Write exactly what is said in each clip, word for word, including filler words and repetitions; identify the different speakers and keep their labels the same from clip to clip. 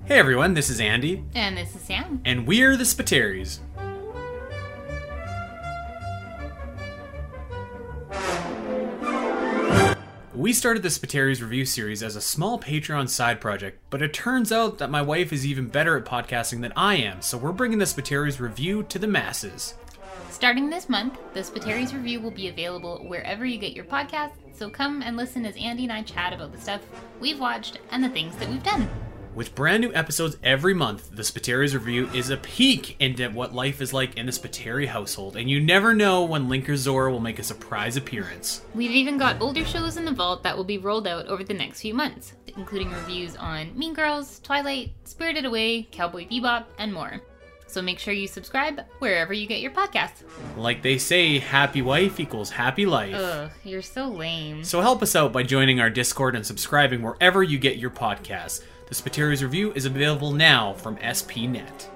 Speaker 1: Hey everyone, this is Andy.
Speaker 2: And this is Sam.
Speaker 1: And we're the Spateries. We started the Spateries review series as a small Patreon side project, but it turns out that my wife is even better at podcasting than I am, so we're bringing the Spateries review to the masses.
Speaker 2: Starting this month, the Spateries review will be available wherever you get your podcasts, so come and listen as Andy and I chat about the stuff we've watched and the things that we've done.
Speaker 1: With brand new episodes every month, the Spateries review is a peek into what life is like in the Spateri household, and you never know when Linker Zora will make a surprise appearance.
Speaker 2: We've even got older shows in the vault that will be rolled out over the next few months, including reviews on Mean Girls, Twilight, Spirited Away, Cowboy Bebop, and more. So make sure you subscribe wherever you get your podcasts.
Speaker 1: Like they say, happy wife equals happy life.
Speaker 2: Ugh, you're so lame.
Speaker 1: So help us out by joining our Discord and subscribing wherever you get your podcasts. The Spateries review is available now from S P Net.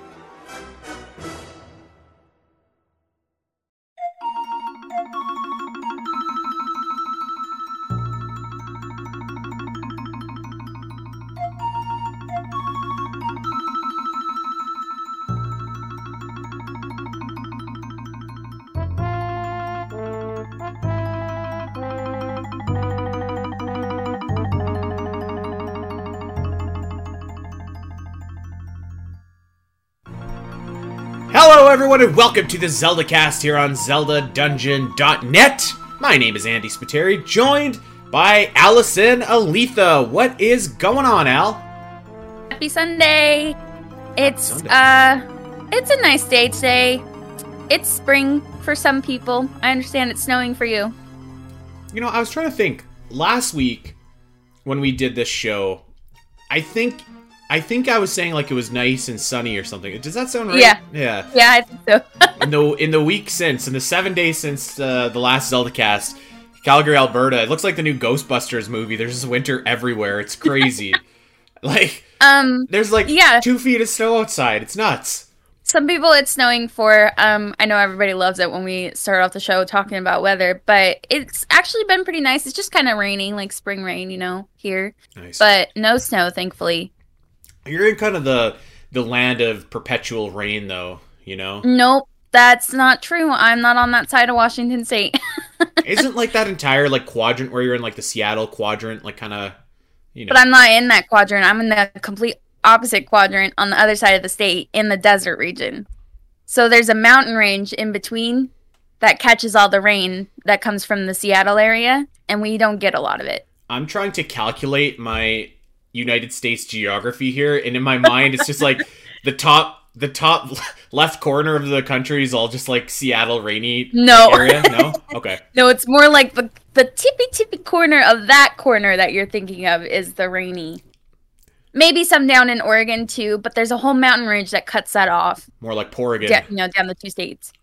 Speaker 1: Hello everyone and welcome to the Zelda Cast here on Zelda Dungeon dot net. My name is Andy Spateri, joined by Allison Aletha. What is going on, Al?
Speaker 3: Happy Sunday! It's
Speaker 1: Sunday.
Speaker 3: uh it's a nice day today. It's spring for some people. I understand it's snowing for you.
Speaker 1: You know, I was trying to think. Last week, when we did this show, I think I think I was saying like it was nice and sunny or something. Does that sound right?
Speaker 3: Yeah.
Speaker 1: Yeah.
Speaker 3: Yeah, I think so.
Speaker 1: in the in the week since, in the seven days since uh, the last Zelda Cast, Calgary, Alberta, it looks like the new Ghostbusters movie. There's just winter everywhere. It's crazy. like,
Speaker 3: Um
Speaker 1: there's like
Speaker 3: yeah.
Speaker 1: two feet of snow outside. It's nuts.
Speaker 3: Some people it's snowing for. Um I know everybody loves it when we start off the show talking about weather, but it's actually been pretty nice. It's just kind of raining, like spring rain, you know, here.
Speaker 1: Nice.
Speaker 3: But no snow, thankfully.
Speaker 1: You're in kind of the the land of perpetual rain, though. You know.
Speaker 3: Nope, that's not true. I'm not on that side of Washington State.
Speaker 1: Isn't like that entire like quadrant where you're in like the Seattle quadrant, like kind of, you know.
Speaker 3: But I'm not in that quadrant. I'm in the complete opposite quadrant on the other side of the state in the desert region. So there's a mountain range in between that catches all the rain that comes from the Seattle area, and we don't get a lot of it.
Speaker 1: I'm trying to calculate my United States geography here, and in my mind it's just like the top the top left corner of the country is all just like Seattle rainy
Speaker 3: No.
Speaker 1: area. No? Okay.
Speaker 3: No, it's more like the the tippy tippy corner of that corner that you're thinking of is the rainy. Maybe some down in Oregon too, but there's a whole mountain range that cuts that off.
Speaker 1: More like Poregon.
Speaker 3: Yeah, you know, down the two states.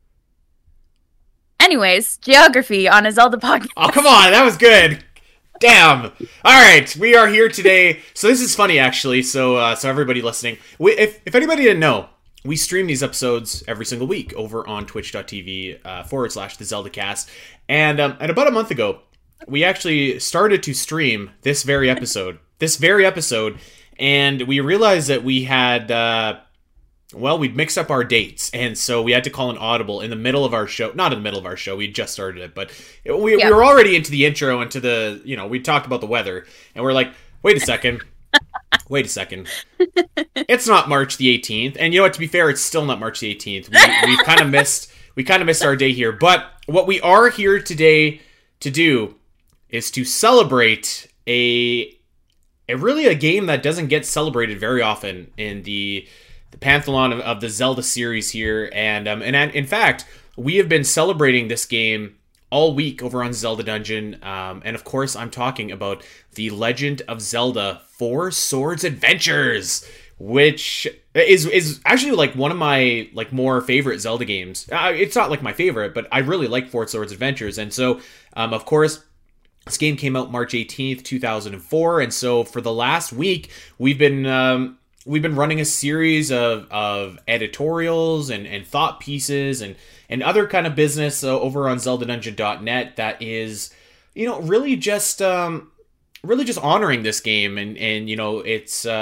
Speaker 3: Anyways, geography on a Zelda podcast.
Speaker 1: Oh, come on, that was good. Damn. All right, we are here today. So this is funny, actually. So, uh, so everybody listening, we, if if anybody didn't know, we stream these episodes every single week over on twitch dot t v uh, forward slash the Zelda Cast. And um, and about a month ago, we actually started to stream this very episode. This very episode, and we realized that we had. Uh, Well, we'd mixed up our dates, and so we had to call an audible in the middle of our show. Not in the middle of our show, we just started it, but we,
Speaker 3: Yeah.
Speaker 1: we were already into the intro, into the, you know, we talked about the weather, and we're like, wait a second, wait a second. It's not March the eighteenth, and you know what, to be fair, it's still not March the eighteenth. We, we've kind of missed, we kind of missed our day here, but what we are here today to do is to celebrate a, a really a game that doesn't get celebrated very often in the the pantheon of, of the Zelda series here, and um, and in fact, we have been celebrating this game all week over on Zelda Dungeon, um, and of course, I'm talking about The Legend of Zelda: Four Swords Adventures, which is is actually like one of my like more favorite Zelda games. Uh, it's not like my favorite, but I really like Four Swords Adventures, and so um, of course. This game came out March eighteenth, two thousand four, and so for the last week, we've been um, we've been running a series of, of editorials and, and thought pieces and, and other kind of business uh, over on Zelda Dungeon dot net that is, you know, really just um, really just honoring this game. And, and you know, it's uh,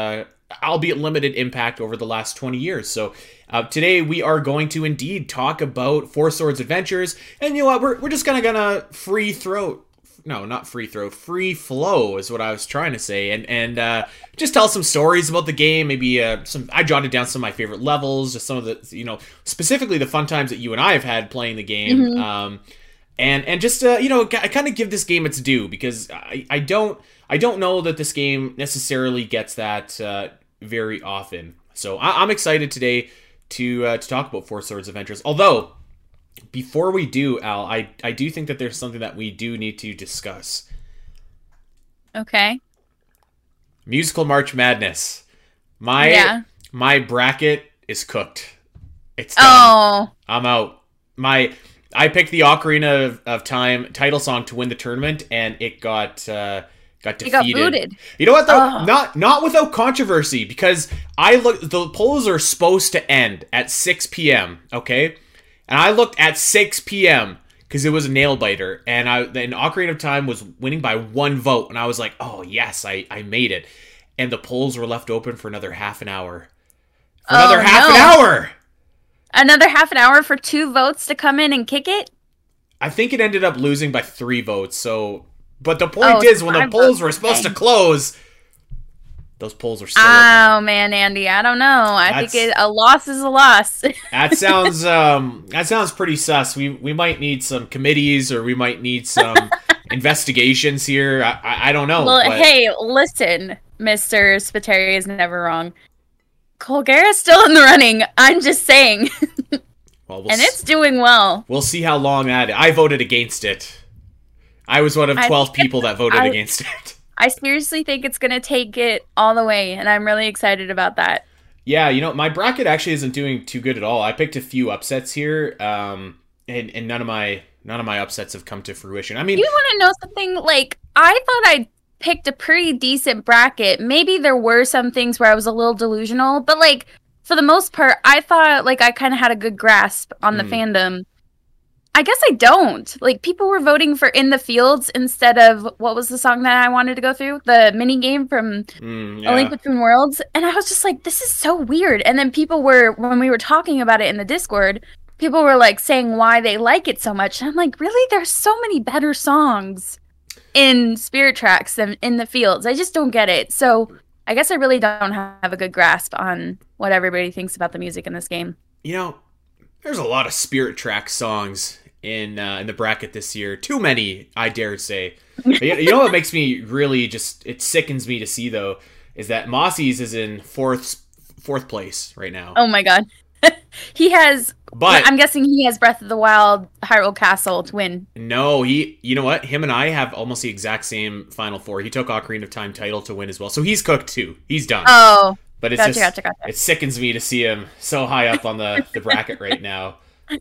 Speaker 1: albeit limited impact over the last twenty years. So uh, today we are going to indeed talk about Four Swords Adventures, and you know what, we're, we're just gonna gonna free throw, no, not free throw, free flow is what I was trying to say, and and uh, just tell some stories about the game, maybe uh, some, I jotted down some of my favorite levels, just some of the, you know, specifically the fun times that you and I have had playing the game, mm-hmm. um, and and just, uh, you know, I kind of give this game its due, because I, I don't, I don't know that this game necessarily gets that uh, very often. So I- I'm excited today to uh, to talk about Four Swords Adventures. Although, before we do, Al, I, I do think that there's something that we do need to discuss.
Speaker 3: Okay.
Speaker 1: Musical March Madness. My
Speaker 3: yeah.
Speaker 1: my bracket is cooked. It's done.
Speaker 3: Oh.
Speaker 1: I'm out. My I picked the Ocarina of, of Time title song to win the tournament, and it got uh, got defeated.
Speaker 3: It got booted.
Speaker 1: You know what though?
Speaker 3: Oh.
Speaker 1: Not not without controversy, because I look. The polls are supposed to end at six p.m. Okay, and I looked at six p.m. because it was a nail biter, and I then Ocarina of Time was winning by one vote, and I was like, oh yes, I I made it, and the polls were left open for another half an hour. For another
Speaker 3: oh,
Speaker 1: half
Speaker 3: no.
Speaker 1: an hour.
Speaker 3: Another half an hour for two votes to come in and kick it?
Speaker 1: I think it ended up losing by three votes. So, but the point
Speaker 3: oh,
Speaker 1: is, when the polls were supposed
Speaker 3: okay.
Speaker 1: to close, those polls were still
Speaker 3: Oh
Speaker 1: open.
Speaker 3: man, Andy, I don't know. I
Speaker 1: That's,
Speaker 3: think it, a loss is a loss.
Speaker 1: that sounds um, that sounds pretty sus. We we might need some committees, or we might need some investigations here. I I, I don't know.
Speaker 3: Well,
Speaker 1: but...
Speaker 3: hey, listen, Mister Spiteri is never wrong. Colgara's still in the running. I'm just saying.
Speaker 1: Well, we'll
Speaker 3: and
Speaker 1: s-
Speaker 3: it's doing well.
Speaker 1: We'll see how long that. I voted against it. I was one of twelve people that voted
Speaker 3: I,
Speaker 1: against it.
Speaker 3: I seriously think it's going to take it all the way, and I'm really excited about that.
Speaker 1: Yeah, you know, my bracket actually isn't doing too good at all. I picked a few upsets here, um, and, and none of my none of my upsets have come to fruition. I mean,
Speaker 3: you want to know something? Like, I thought I picked a pretty decent bracket. Maybe there were some things where I was a little delusional, but like for the most part, I thought like I kind of had a good grasp on the mm. fandom. I guess I don't. Like, people were voting for In the Fields instead of, what was the song that I wanted to go through? The mini game from
Speaker 1: mm, yeah.
Speaker 3: A Link Between Worlds. And I was just like, this is so weird. And then people were, when we were talking about it in the Discord, people were like saying why they like it so much. And I'm like, really? There's so many better songs in Spirit Tracks than In the Fields. I just don't get it. So I guess I really don't have a good grasp on what everybody thinks about the music in this game.
Speaker 1: You know, there's a lot of Spirit Tracks songs in uh, in the bracket this year. Too many, I dare say. You know what makes me really just, it sickens me to see though, is that Mossy's is in fourth fourth place right now.
Speaker 3: Oh my god. He has,
Speaker 1: but
Speaker 3: I'm guessing he has Breath of the Wild, Hyrule Castle to win.
Speaker 1: No, he, you know what? Him and I have almost the exact same Final Four. He took Ocarina of Time title to win as well. So he's cooked too. He's done.
Speaker 3: Oh,
Speaker 1: but it's
Speaker 3: gotcha,
Speaker 1: just,
Speaker 3: gotcha, gotcha.
Speaker 1: It sickens me to see him so high up on the, the bracket right now.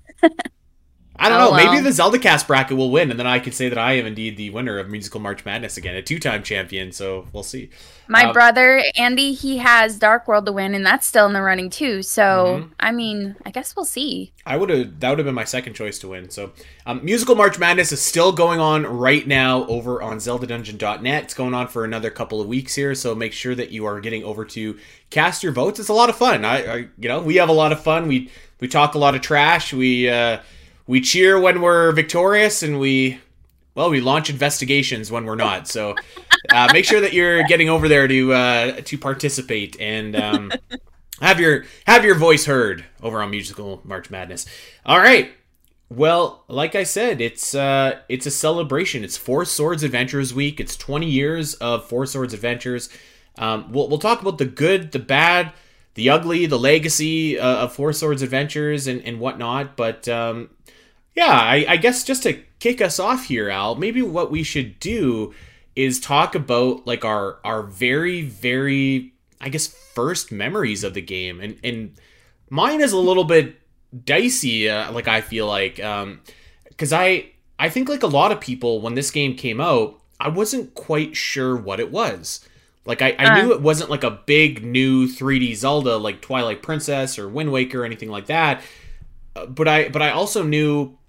Speaker 1: I don't
Speaker 3: oh,
Speaker 1: know.
Speaker 3: well.
Speaker 1: Maybe the Zelda Cast bracket will win, and then I could say that I am indeed the winner of Musical March Madness again, a two-time champion. So we'll see.
Speaker 3: My
Speaker 1: um,
Speaker 3: brother Andy, he has Dark World to win, and that's still in the running too. So mm-hmm. I mean, I guess we'll see.
Speaker 1: I would have that would have been my second choice to win. So um, Musical March Madness is still going on right now over on Zelda Dungeon dot net. It's going on for another couple of weeks here, so make sure that you are getting over to cast your votes. It's a lot of fun. I, I you know we have a lot of fun. We we talk a lot of trash. We. Uh, We cheer when we're victorious, and we, well, we launch investigations when we're not. So uh, make sure that you're getting over there to uh, to participate and um, have your have your voice heard over on Musical March Madness. All right. Well, like I said, it's uh, it's a celebration. It's Four Swords Adventures Week. It's twenty years of Four Swords Adventures. Um, we'll we'll talk about the good, the bad, the ugly, the legacy uh, of Four Swords Adventures and, and whatnot. But um, yeah, I, I guess just to kick us off here, Al, maybe what we should do is talk about like our our very, very, I guess, first memories of the game. And, and mine is a little bit dicey, uh, like I feel like, um, because I, I think like a lot of people, when this game came out, I wasn't quite sure what it was. Like, I, I uh. knew it wasn't like a big new three D Zelda like Twilight Princess or Wind Waker or anything like that. Uh, but I but I also knew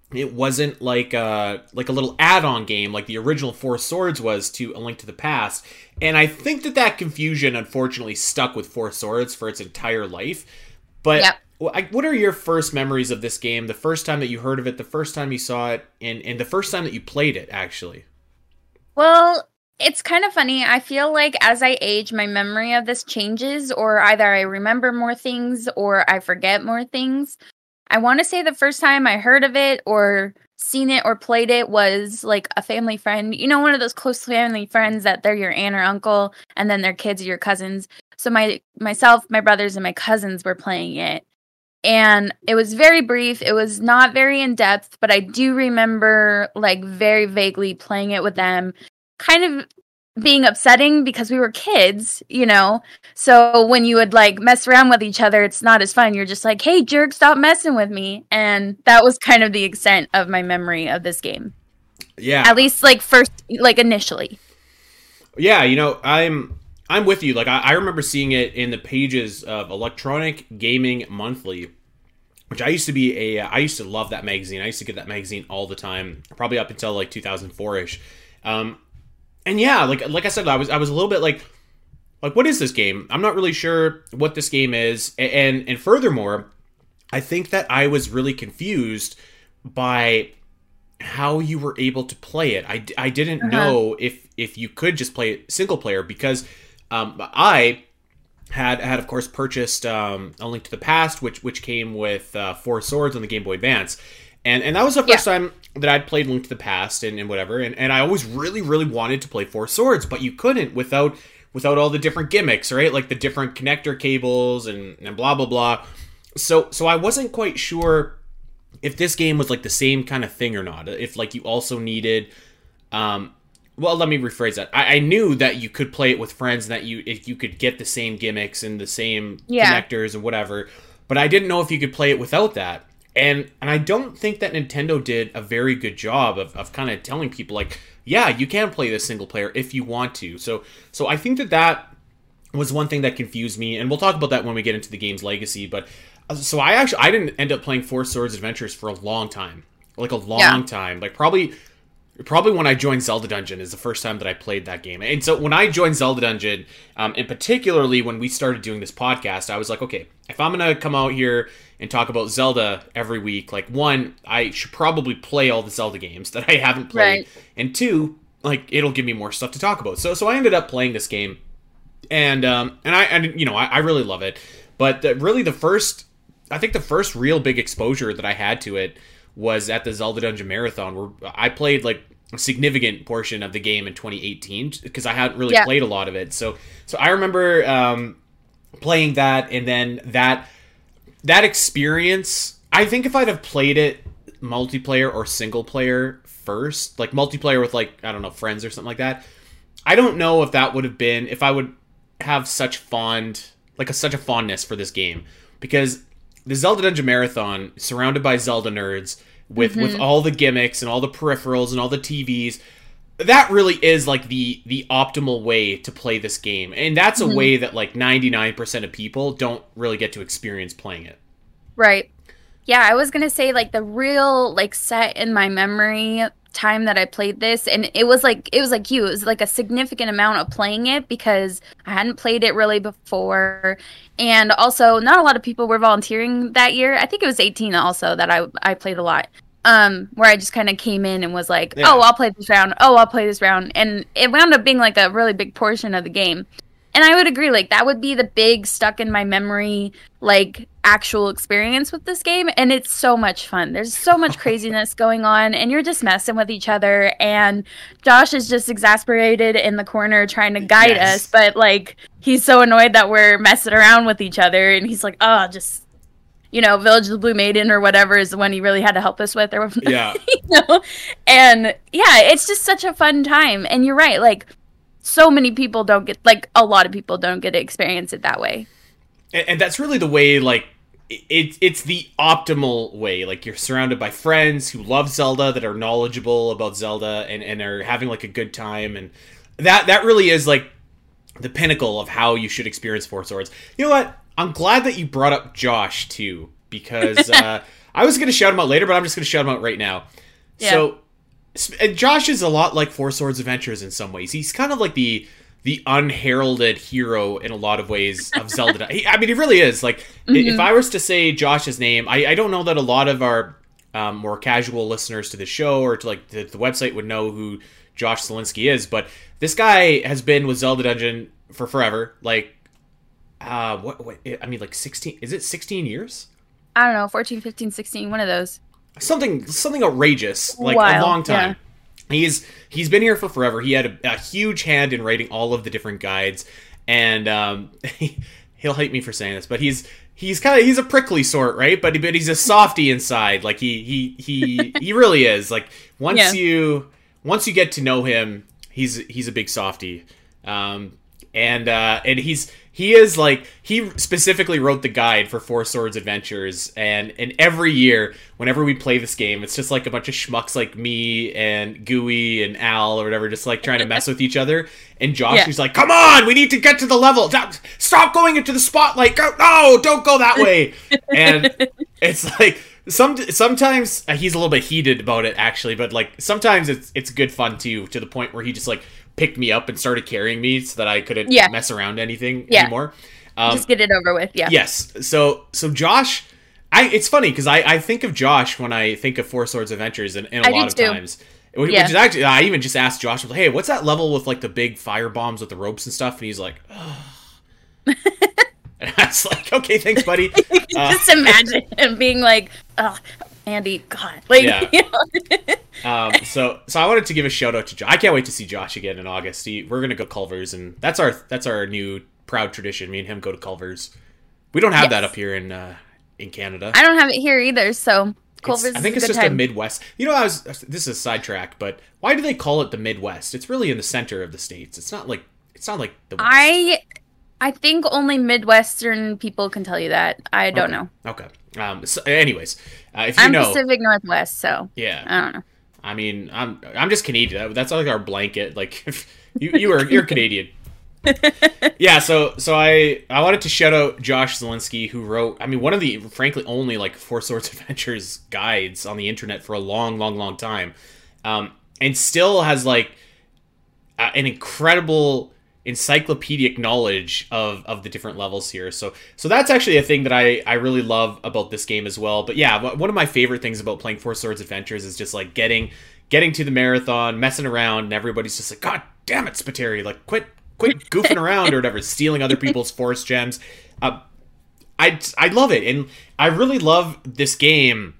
Speaker 1: it wasn't like a, like a little add-on game like the original Four Swords was to A Link to the Past. And I think that that confusion, unfortunately, stuck with Four Swords for its entire life. But
Speaker 3: Yep.
Speaker 1: what are your first memories of this game? The first time that you heard of it, the first time you saw it, and, and the first time that you played it, actually?
Speaker 3: Well, it's kind of funny. I feel like as I age, my memory of this changes, or either I remember more things or I forget more things. I want to say the first time I heard of it or seen it or played it was like a family friend. You know, one of those close family friends that they're your aunt or uncle, and then their kids are your cousins. So my myself, my brothers, and my cousins were playing it. And it was very brief. It was not very in depth, but I do remember like very vaguely playing it with them. Kind of being upsetting because we were kids, you know? So when you would like mess around with each other, it's not as fun. You're just like, hey, jerk, stop messing with me. And that was kind of the extent of my memory of this game.
Speaker 1: Yeah.
Speaker 3: At least like first, like initially.
Speaker 1: Yeah, you know, I'm I'm with you. Like, I, I remember seeing it in the pages of Electronic Gaming Monthly, which I used to be a, I used to love that magazine. I used to get that magazine all the time, probably up until like two thousand four-ish. Um, and yeah, like like I said, I was I was a little bit like, like what is this game? I'm not really sure what this game is. And and, and furthermore, I think that I was really confused by how you were able to play it. I, I didn't uh-huh. know if if you could just play it single player, because um, I had had of course purchased um, A Link to the Past, which which came with uh, Four Swords on the Game Boy Advance, and and that was the first yeah. time that I'd played Link to the Past and, and whatever, and, and I always really really wanted to play Four Swords, but you couldn't without without all the different gimmicks, right? Like the different connector cables and, and blah blah blah. So so I wasn't quite sure if this game was like the same kind of thing or not. If like you also needed, um, well, let me rephrase that. I, I knew that you could play it with friends and that you if you could get the same gimmicks and the same yeah. connectors and whatever, but I didn't know if you could play it without that. And and I don't think that Nintendo did a very good job of, of kind of telling people like, yeah, you can play this single player if you want to. So so I think that that was one thing that confused me, and we'll talk about that when we get into the game's legacy, but so I actually I didn't end up playing Four Swords Adventures for a long time, like a long yeah. time, like probably probably when I joined Zelda Dungeon is the first time that I played that game. And so when I joined Zelda Dungeon, um, and particularly when we started doing this podcast, I was like, okay, if I'm gonna come out here and talk about Zelda every week, like one, I should probably play all the Zelda games that I haven't played, right. and two, like it'll give me more stuff to talk about. So so I ended up playing this game, and um and I and you know I, I really love it, but the, really the first. I think the first real big exposure that I had to it was at the Zelda Dungeon Marathon, where I played like a significant portion of the game in twenty eighteen because I hadn't really yeah. played a lot of it. So, so I remember um, playing that, and then that that experience. I think if I'd have played it multiplayer or single player first, like multiplayer with like I don't know friends or something like that, I don't know if that would have been if I would have such fond like a, such a fondness for this game, because the Zelda Dungeon Marathon, surrounded by Zelda nerds, with, mm-hmm. with all the gimmicks and all the peripherals and all the T Vs, that really is like the the optimal way to play this game. And that's a mm-hmm. way that like ninety-nine percent of people don't really get to experience playing it.
Speaker 3: Right. Yeah, I was going to say like the real like set in my memory time that I played this, and it was like it was like you, it was like a significant amount of playing it because I hadn't played it really before, and also not a lot of people were volunteering that year. I think it was eighteen also that I I played a lot, um where I just kind of came in and was like, yeah. oh, I'll play this round, oh, I'll play this round, and it wound up being like a really big portion of the game. And I would agree, like, that would be the big stuck in my memory, like, actual experience with this game. And it's so much fun. There's so much craziness going on, and you're just messing with each other. And Josh is just exasperated in the corner trying to guide yes. us. But, like, he's so annoyed that we're messing around with each other. And he's like, oh, just, you know, Village of the Blue Maiden or whatever is the one he really had to help us with. Or
Speaker 1: yeah.
Speaker 3: you know? And, yeah, it's just such a fun time. And you're right, like, so many people don't get, like, a lot of people don't get to experience it that way.
Speaker 1: And, and that's really the way, like, it, it's the optimal way. Like, you're surrounded by friends who love Zelda, that are knowledgeable about Zelda, and, and are having, like, a good time. And that, that really is, like, the pinnacle of how you should experience Four Swords. You know what? I'm glad that you brought up Josh, too. because uh, I was going to shout him out later, but I'm just going to shout him out right now. Yeah. So and Josh is a lot like Four Swords Adventures in some ways. He's kind of like the the unheralded hero in a lot of ways of Zelda. he, I mean, he really is. Like, mm-hmm. if I was to say Josh's name, I, I don't know that a lot of our um, more casual listeners to the show or to like the, the website would know who Josh Zielinski is, but this guy has been with Zelda Dungeon for forever. Like, uh, what, what I mean, like sixteen, is it sixteen years?
Speaker 3: I don't know, fourteen, fifteen, sixteen, one of those.
Speaker 1: Something, something outrageous, like Wild, a long time. Yeah. He's he's been here for forever. He had a, a huge hand in writing all of the different guides, and um, he'll hate me for saying this, but he's he's kind of he's a prickly sort, right? But but he's a softy inside. Like he he he he really is. Like once yeah. you once you get to know him, he's he's a big softy, um, and uh, and he's. He is like, he specifically wrote the guide for Four Swords Adventures, and, and every year, whenever we play this game, it's just like a bunch of schmucks like me and Gooey and Al or whatever, just like trying to mess with each other. And Josh yeah. is like, come on, we need to get to the level. Stop going into the spotlight. Go, no, don't go that way. And it's like, some sometimes he's a little bit heated about it, actually, but like sometimes it's it's good fun too, to the point where he just like picked me up and started carrying me so that I couldn't yeah. mess around anything yeah. anymore.
Speaker 3: Um, Just get it over with, yeah.
Speaker 1: Yes. So so Josh, I it's funny because I, I think of Josh when I think of Four Swords Adventures in, in a I lot of too. times. Which, yeah. which is actually, I even just asked Josh, hey, what's that level with like the big fire bombs with the ropes and stuff? And he's like, oh. And I was like, okay, thanks, buddy. Uh,
Speaker 3: Just imagine him being like, oh, Andy, God. Like, yeah. You know?
Speaker 1: um, so so I wanted to give a shout out to Josh. I can't wait to see Josh again in August. He, we're going to go Culver's, and that's our that's our new proud tradition. Me and him go to Culver's. We don't have yes. that up here in uh, in Canada.
Speaker 3: I don't have it here either, so Culver's
Speaker 1: it's, I think
Speaker 3: is
Speaker 1: it's
Speaker 3: a good
Speaker 1: just
Speaker 3: time.
Speaker 1: a Midwest. You know, I was this is a sidetrack, but why do they call it the Midwest? It's really in the center of the States. It's not like it's not like the West.
Speaker 3: I I think only Midwestern people can tell you that. I don't
Speaker 1: okay.
Speaker 3: know.
Speaker 1: Okay. Um. So, anyways, uh, if you
Speaker 3: I'm
Speaker 1: know,
Speaker 3: Pacific Northwest, so
Speaker 1: yeah,
Speaker 3: I don't know.
Speaker 1: I mean, I'm I'm just Canadian. That's like our blanket. Like, you you are you're Canadian. yeah. So so I I wanted to shout out Josh Zielinski, who wrote, I mean, one of the frankly only like Four Swords Adventures guides on the internet for a long, long, long time, um, and still has like uh, an incredible encyclopedic knowledge of of the different levels here. So so that's actually a thing that I I really love about this game as well. But yeah, one of my favorite things about playing Four Swords Adventures is just like getting getting to the marathon, messing around, and everybody's just like, God damn it, Spiteri, like quit quit goofing around or whatever, stealing other people's forest gems. Uh, I I love it, and I really love this game.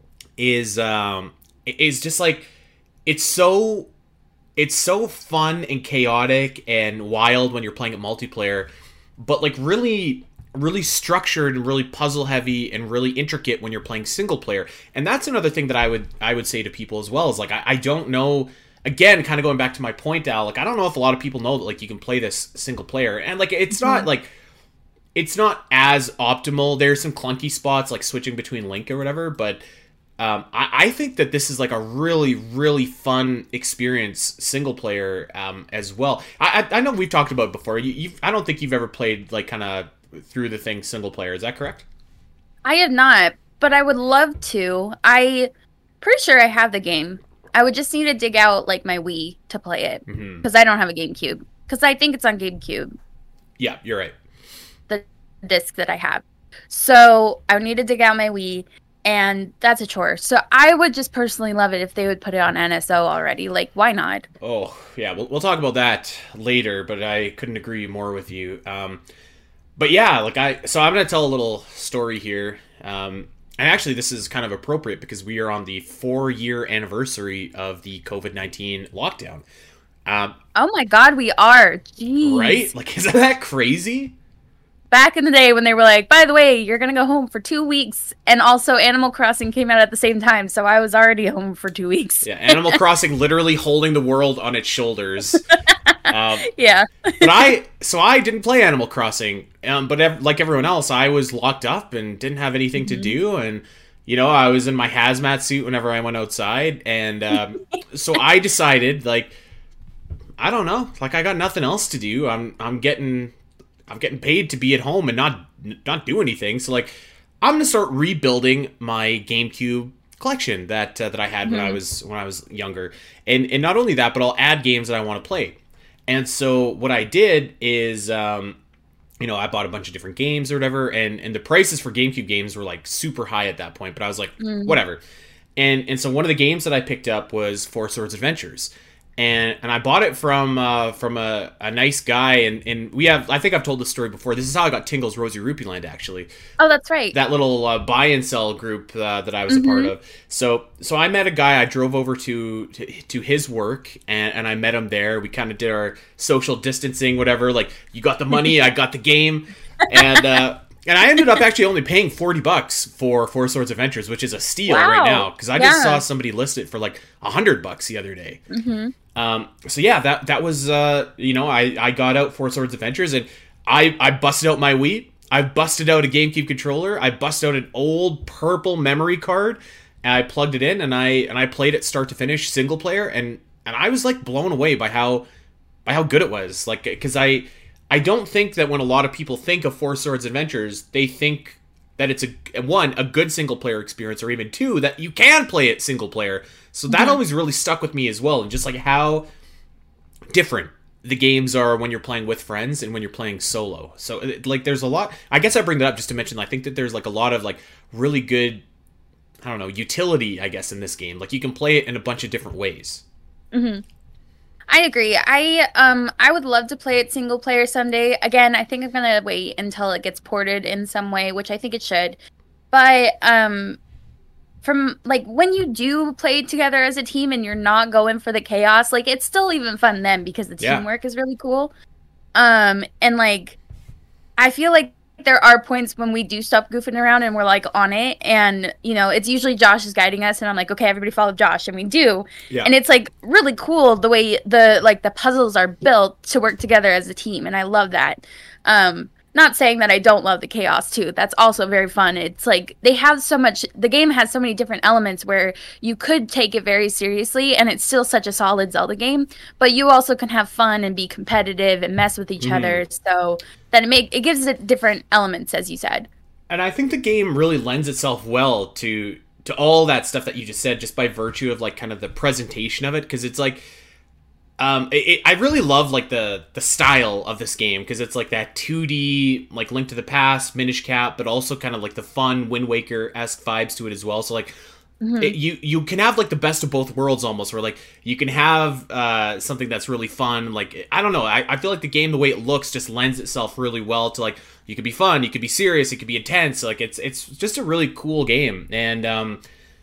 Speaker 1: Is um is just like it's so. It's so fun and chaotic and wild when you're playing it multiplayer, but like really, really structured and really puzzle heavy and really intricate when you're playing single player. And that's another thing that I would I would say to people as well is like I, I don't know. Again, kind of going back to my point, Al. Like I don't know if a lot of people know that like you can play this single player, and like it's not mm-hmm. like it's not as optimal. There's some clunky spots like switching between Link or whatever, but. Um, I, I think that this is like a really, really fun experience, single player um, as well. I, I I know we've talked about it before. You, you've, I don't think you've ever played like kind of through the thing single player. Is that correct?
Speaker 3: I have not, but I would love to. I pretty sure I have the game. I would just need to dig out like my Wii to play it because mm-hmm. I don't have a GameCube. Because I think it's on GameCube.
Speaker 1: Yeah, you're right.
Speaker 3: The disc that I have. So I would need to dig out my Wii. And that's a chore. So I would just personally love it if they would put it on N S O already. Like, why not?
Speaker 1: Oh, yeah. We'll, we'll talk about that later, but I couldn't agree more with you. Um, but yeah, like I, so I'm going to tell a little story here. Um, and actually, this is kind of appropriate because we are on the four year anniversary of the covid nineteen lockdown. Um,
Speaker 3: oh my God, we are. Jeez.
Speaker 1: Right? Like, isn't that crazy?
Speaker 3: Back in the day when they were like, by the way, you're going to go home for two weeks. And also Animal Crossing came out at the same time. So I was already home for two weeks.
Speaker 1: Yeah, Animal Crossing literally holding the world on its shoulders. Um,
Speaker 3: yeah.
Speaker 1: but I, so I didn't play Animal Crossing. Um, but ev- like everyone else, I was locked up and didn't have anything mm-hmm. to do. And, you know, I was in my hazmat suit whenever I went outside. And um, so I decided, like, I don't know. Like, I got nothing else to do. I'm I'm getting... I'm getting paid to be at home and not not do anything. So, like, I'm going to start rebuilding my GameCube collection that uh, that I had mm-hmm. when I was when I was younger. And and not only that, but I'll add games that I want to play. And so what I did is um you know, I bought a bunch of different games or whatever, and, and the prices for GameCube games were like super high at that point, but I was like, mm. whatever. And and so one of the games that I picked up was Four Swords Adventures. And and I bought it from uh, from a, a nice guy, and, and we have, I think I've told this story before. This is how I got Tingle's Rosy Rupee Land, actually.
Speaker 3: Oh, that's right.
Speaker 1: That little uh, buy and sell group uh, that I was mm-hmm. a part of. So so I met a guy, I drove over to to, to his work, and, and I met him there. We kind of did our social distancing, whatever. Like, you got the money, I got the game. And uh, and I ended up actually only paying forty bucks for Four Swords Adventures, which is a steal wow. right now. Because I yeah. just saw somebody list it for like one hundred bucks the other day. Mm-hmm. Um, so yeah, that that was, uh, you know, I, I got out Four Swords Adventures, and I, I busted out my Wii, I busted out a GameCube controller, I busted out an old purple memory card, and I plugged it in, and I and I played it start to finish, single player, and, and I was like blown away by how by how good it was. Like, because I I don't think that when a lot of people think of Four Swords Adventures, they think that it's a one, a good single player experience, or even two, that you can play it single player. So that mm-hmm. always really stuck with me as well, and just like how different the games are when you're playing with friends and when you're playing solo. So like, there's a lot. I guess I bring that up just to mention, I think that there's like a lot of like really good, I don't know, utility, I guess, in this game. Like, you can play it in a bunch of different ways.
Speaker 3: Mm-hmm. I agree. I um I would love to play it single player someday. Again, I think I'm gonna wait until it gets ported in some way, which I think it should. But um. From, like, when you do play together as a team and you're not going for the chaos, like, it's still even fun then because the teamwork yeah. is really cool. Um, and, like, I feel like there are points when we do stop goofing around and we're, like, on it. And, you know, it's usually Josh is guiding us, and I'm like, okay, everybody follow Josh. And we do. Yeah. And it's, like, really cool the way the, like, the puzzles are built to work together as a team. And I love that. Um, Not saying that I don't love the chaos too. That's also very fun. It's like they have so much, the game has so many different elements where you could take it very seriously and it's still such a solid Zelda game, but you also can have fun and be competitive and mess with each mm. other. So that it make it gives it different elements, as you said.
Speaker 1: And I think the game really lends itself well to to all that stuff that you just said, just by virtue of like kind of the presentation of it, because it's like Um, it, it, I really love like the the style of this game, because it's like that two D, like Link to the Past, Minish Cap, but also kind of like the fun Wind Waker-esque vibes to it as well. So like mm-hmm. it, you you can have like the best of both worlds almost, where like you can have uh, something that's really fun. Like, I don't know, I, I feel like the game, the way it looks, just lends itself really well to like, you could be fun, you could be serious, it could be intense. Like it's it's just a really cool game. And um,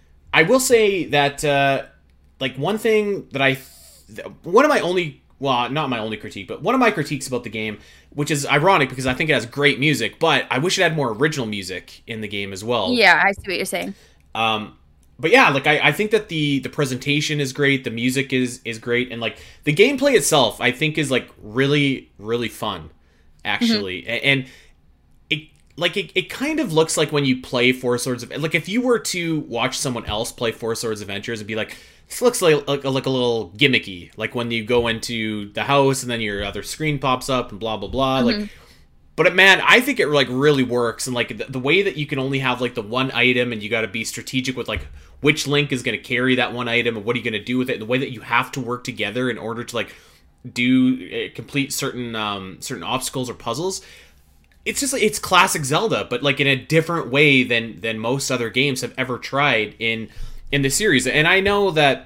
Speaker 1: I will say that uh, like one thing that I One of my only, well, not my only critique, but one of my critiques about the game, which is ironic because I think it has great music, but I wish it had more original music in the game as well.
Speaker 3: Yeah, I see what you're saying.
Speaker 1: Um, but yeah, like I, I think that the the presentation is great, the music is is great, and like the gameplay itself, I think is like really really fun, actually, mm-hmm. and it like it, it kind of looks like when you play Four Swords of, like if you were to watch someone else play Four Swords Adventures and be like, this looks like, like like a little gimmicky, like when you go into the house and then your other screen pops up and blah blah blah. Mm-hmm. Like, but it, man, I think it like really works, and like the, the way that you can only have like the one item, and you got to be strategic with like which Link is going to carry that one item and what are you going to do with it, and the way that you have to work together in order to like do uh, complete certain um, certain obstacles or puzzles. It's just like, it's classic Zelda, but like in a different way than than most other games have ever tried in. in the series. And I know that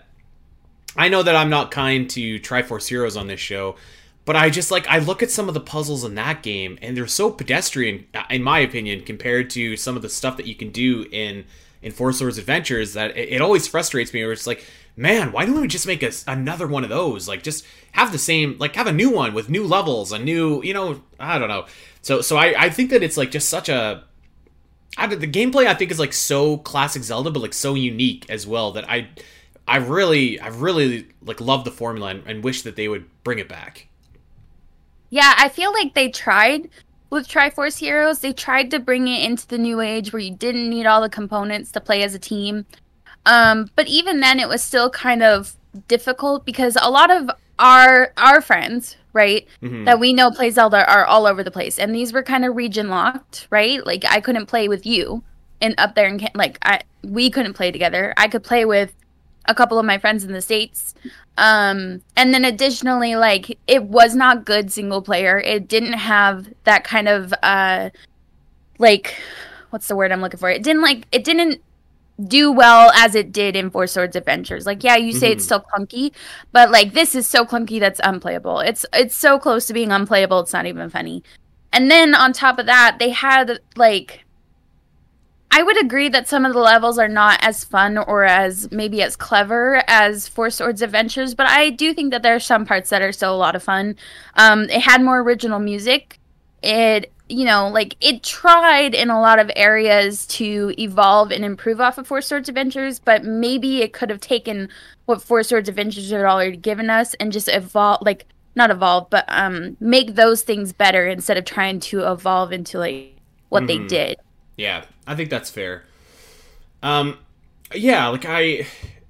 Speaker 1: I know that I'm not kind to Triforce Heroes on this show, but I just like I look at some of the puzzles in that game and they're so pedestrian, in my opinion, compared to some of the stuff that you can do in in Four Swords Adventures, that it, it always frustrates me, where it's like, man, why don't we just make a, another one of those? Like, just have the same, like have a new one with new levels, a new, you know, I don't know. So so I, I think that it's like just such a I, the gameplay I think is like so classic Zelda, but like so unique as well, that I, I really, I really like love the formula and, and wish that they would bring it back.
Speaker 3: Yeah, I feel like they tried with Triforce Heroes. They tried to bring it into the new age where you didn't need all the components to play as a team. Um, but even then, it was still kind of difficult because a lot of our our friends, right, mm-hmm. that we know play Zelda are all over the place. And these were kind of region locked, right? Like, I couldn't play with you in up there in Ca- like I we couldn't play together. I could play with a couple of my friends in the States. Um, and then additionally, like, it was not good single player. It didn't have that kind of, uh, like, what's the word I'm looking for? It didn't, like, it didn't do well as it did in Four Swords Adventures. Like, yeah, you say mm-hmm. it's still clunky, but, like, this is so clunky that's unplayable. It's, it's so close to being unplayable, it's not even funny. And then on top of that, they had, like... I would agree that some of the levels are not as fun or as maybe as clever as Four Swords Adventures, but I do think that there are some parts that are still a lot of fun. Um, it had more original music. It, you know, like, it tried in a lot of areas to evolve and improve off of Four Swords Adventures, but maybe it could have taken what Four Swords Adventures had already given us and just evolve, like, not evolve, but um, make those things better instead of trying to evolve into, like, what mm-hmm. they did.
Speaker 1: Yeah, I think that's fair. Um, yeah, like I,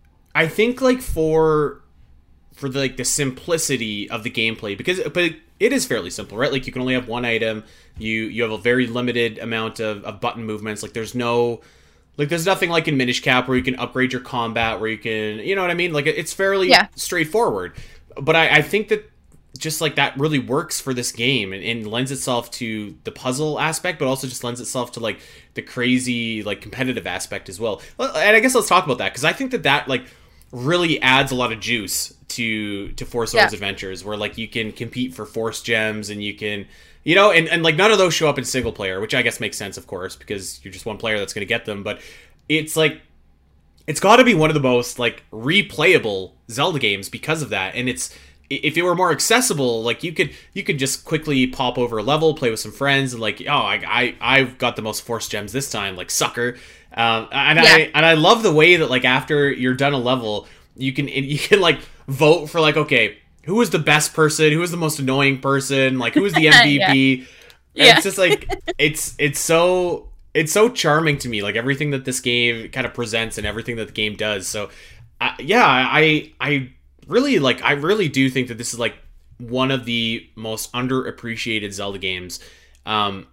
Speaker 1: I think like for, for the, like the simplicity of the gameplay, because but it is fairly simple, right? Like you can only have one item. You you have a very limited amount of, of button movements. Like there's no, like there's nothing like in Minish Cap where you can upgrade your combat, where you can, you know what I mean? Like it's fairly yeah. straightforward. But I, I think that just like that really works for this game and, and lends itself to the puzzle aspect, but also just lends itself to like the crazy like competitive aspect as well. And I guess let's talk about that, because I think that that like really adds a lot of juice to to Four Swords yeah. Adventures, where like you can compete for Force Gems and you can, you know, and, and like none of those show up in single player, which I guess makes sense, of course, because you're just one player that's going to get them. But it's like, it's got to be one of the most like replayable Zelda games because of that. And it's, if it were more accessible, like you could you could just quickly pop over a level, play with some friends, and like, oh, I I I've got the most Force Gems this time, like sucker. Um, and yeah. I and I love the way that like after you're done a level, you can you can like vote for like, okay, who is the best person, who is the most annoying person, like who is the M V P. yeah. And it's just like it's it's so it's so charming to me, like everything that this game kind of presents and everything that the game does. So uh, yeah, I I. Really, like, I really do think that this is, like, one of the most underappreciated Zelda games um,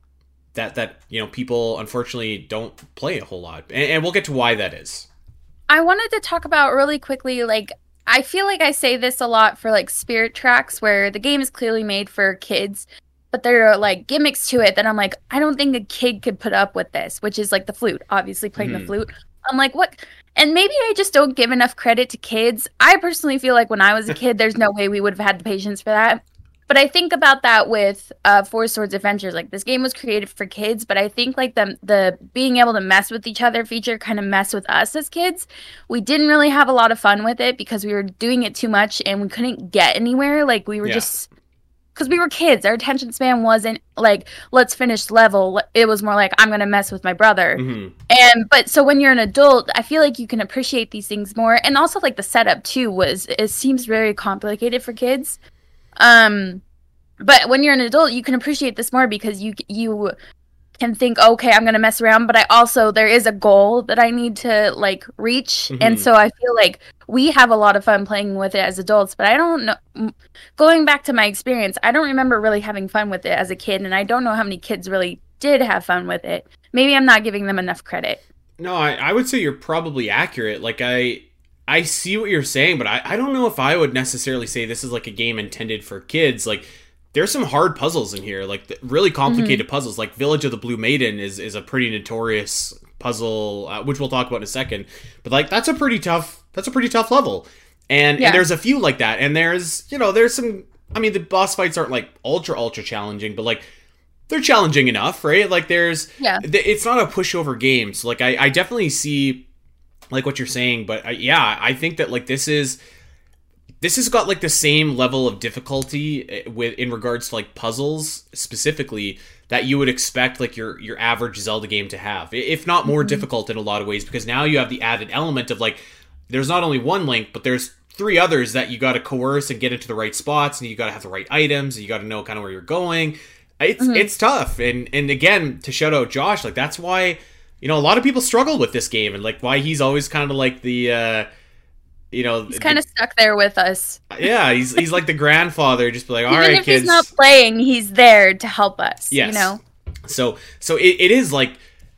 Speaker 1: that, that you know, people, unfortunately, don't play a whole lot. And, and we'll get to why that is.
Speaker 3: I wanted to talk about really quickly, like, I feel like I say this a lot for, like, Spirit Tracks, where the game is clearly made for kids, but there are, like, gimmicks to it that I'm like, I don't think a kid could put up with this, which is, like, the flute, obviously playing mm. the flute. I'm like, what? And maybe I just don't give enough credit to kids. I personally feel like when I was a kid, there's no way we would have had the patience for that. But I think about that with uh, Four Swords Adventures. Like, this game was created for kids, but I think, like, the the being able to mess with each other feature kind of messed with us as kids. We didn't really have a lot of fun with it because we were doing it too much and we couldn't get anywhere. Like, we were yeah. just... Because we were kids. Our attention span wasn't, like, let's finish level. It was more like, I'm going to mess with my brother. Mm-hmm. And, but, so when you're an adult, I feel like you can appreciate these things more. And also, like, the setup, too, was, it seems very complicated for kids. Um, but when you're an adult, you can appreciate this more because you, you can think, okay, I'm going to mess around. But I also, there is a goal that I need to, like, reach. Mm-hmm. And so I feel like we have a lot of fun playing with it as adults, but I don't know, going back to my experience, I don't remember really having fun with it as a kid, and I don't know how many kids really did have fun with it. Maybe I'm not giving them enough credit.
Speaker 1: No, I, I would say you're probably accurate. Like, I I see what you're saying, but I, I don't know if I would necessarily say this is like a game intended for kids. Like, there's some hard puzzles in here, like really complicated mm-hmm. puzzles. Like Village of the Blue Maiden is, is a pretty notorious puzzle, uh, which we'll talk about in a second. But like, that's a pretty tough That's a pretty tough level. And, yeah. and there's a few like that. And there's, you know, there's some, I mean, the boss fights aren't like ultra, ultra challenging, but like they're challenging enough, right? Like there's, yeah. th- it's not a pushover game. So like, I, I definitely see like what you're saying, but I, yeah, I think that like this is, this has got like the same level of difficulty with, in regards to like puzzles specifically, that you would expect like your, your average Zelda game to have, if not more mm-hmm. difficult in a lot of ways, because now you have the added element of like, there's not only one Link, but there's three others that you got to coerce and get into the right spots, and you got to have the right items, and you got to know kind of where you're going. It's mm-hmm. it's tough, and and again, to shout out Josh, like that's why, you know, a lot of people struggle with this game, and like why he's always kind of like the, uh, you know,
Speaker 3: he's kind of stuck there with us.
Speaker 1: Yeah, he's he's like the grandfather, just be like, all
Speaker 3: Even
Speaker 1: right,
Speaker 3: if
Speaker 1: kids.
Speaker 3: He's not playing, he's there to help us. Yes. You know.
Speaker 1: So so it, it is like.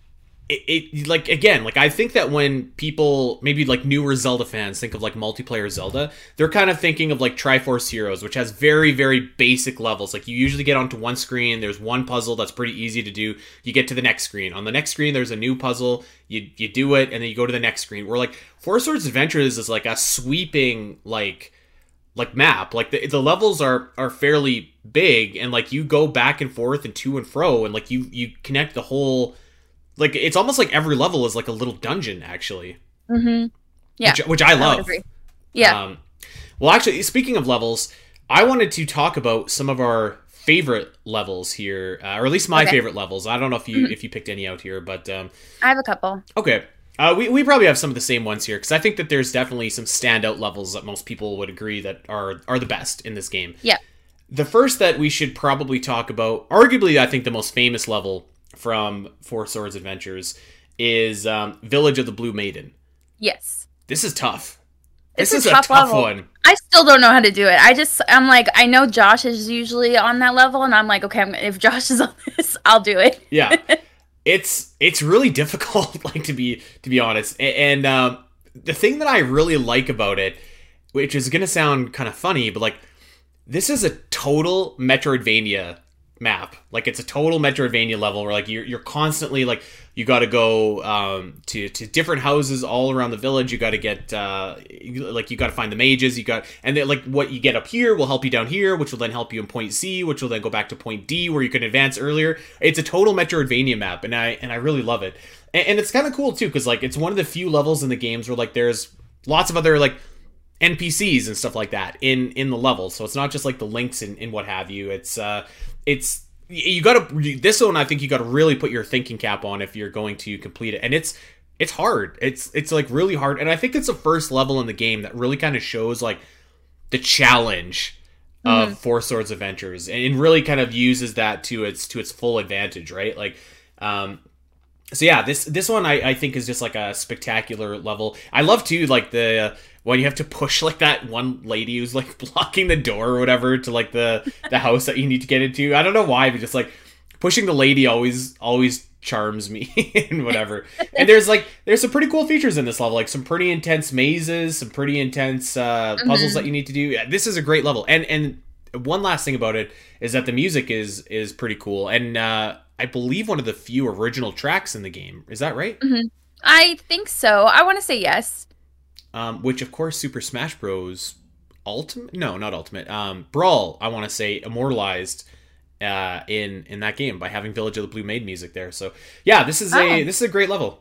Speaker 1: it, it like again, like I think that when people maybe like newer Zelda fans think of like multiplayer Zelda, they're kind of thinking of like Triforce Heroes, which has very very basic levels. Like you usually get onto one screen, there's one puzzle that's pretty easy to do. You get to the next screen. On the next screen, there's a new puzzle. You you do it, and then you go to the next screen. Where like Four Swords Adventures is like a sweeping like like map. Like the the levels are are fairly big, and like you go back and forth and to and fro, and like you you connect the whole. Like, it's almost like every level is like a little dungeon, actually.
Speaker 3: Mm-hmm. Yeah.
Speaker 1: Which, which I love.
Speaker 3: I yeah.
Speaker 1: Um, well, actually, speaking of levels, I wanted to talk about some of our favorite levels here, uh, or at least my
Speaker 3: okay.
Speaker 1: favorite levels. I don't know if you
Speaker 3: mm-hmm.
Speaker 1: if you picked any out here, but... Um,
Speaker 3: I have a couple.
Speaker 1: Okay. Uh, we, we probably have some of the same ones here, because I think that there's definitely some standout levels that most people would agree that are, are the best in this game.
Speaker 3: Yeah.
Speaker 1: The first that we should probably talk about, arguably, I think the most famous level from Four Swords Adventures is um, Village of the Blue Maiden.
Speaker 3: Yes.
Speaker 1: This is tough.
Speaker 3: It's
Speaker 1: this
Speaker 3: a
Speaker 1: is
Speaker 3: tough
Speaker 1: a tough
Speaker 3: level.
Speaker 1: one.
Speaker 3: I still don't know how to do it. I just, I'm like, I know Josh is usually on that level, and I'm like, okay, I'm, if Josh is on this, I'll do it.
Speaker 1: Yeah. It's it's really difficult, like to be to be honest. And um, the thing that I really like about it, which is gonna sound kind of funny, but like this is a total Metroidvania map. Like it's a total Metroidvania level where like you're you're constantly like you got to go um to to different houses all around the village. You got to get uh like you got to find the mages. You got and then like what you get up here will help you down here, which will then help you in point C, which will then go back to point D where you can advance earlier. It's a total Metroidvania map, and I and I really love it. And, and it's kind of cool too because like it's one of the few levels in the games where like there's lots of other like N P Cs and stuff like that in in the level. So it's not just like the links and, and what have you. It's uh it's you gotta this one I think you gotta really put your thinking cap on if you're going to complete it, and it's it's hard it's it's like really hard, and I think it's the first level in the game that really kind of shows like the challenge of mm-hmm. Four Swords Adventures, and really kind of uses that to its to its full advantage, right? Like um so yeah, this this one I, I think is just like a spectacular level. I love too like the uh, when you have to push like that one lady who's like blocking the door or whatever to like the the house that you need to get into. I don't know why, but just like pushing the lady always always charms me and whatever. And there's like there's some pretty cool features in this level, like some pretty intense mazes, some pretty intense uh, puzzles mm-hmm. that you need to do. Yeah, this is a great level. And and one last thing about it is that the music is is pretty cool, and uh, I believe one of the few original tracks in the game. Is that right?
Speaker 3: Mm-hmm. I think so. I want to say yes.
Speaker 1: Um, which, of course, Super Smash Bros. Ultimate? No, not Ultimate. Um, Brawl, I want to say, immortalized uh, in in that game by having Village of the Blue Maid music there. So, yeah, this is oh. a this is a great level.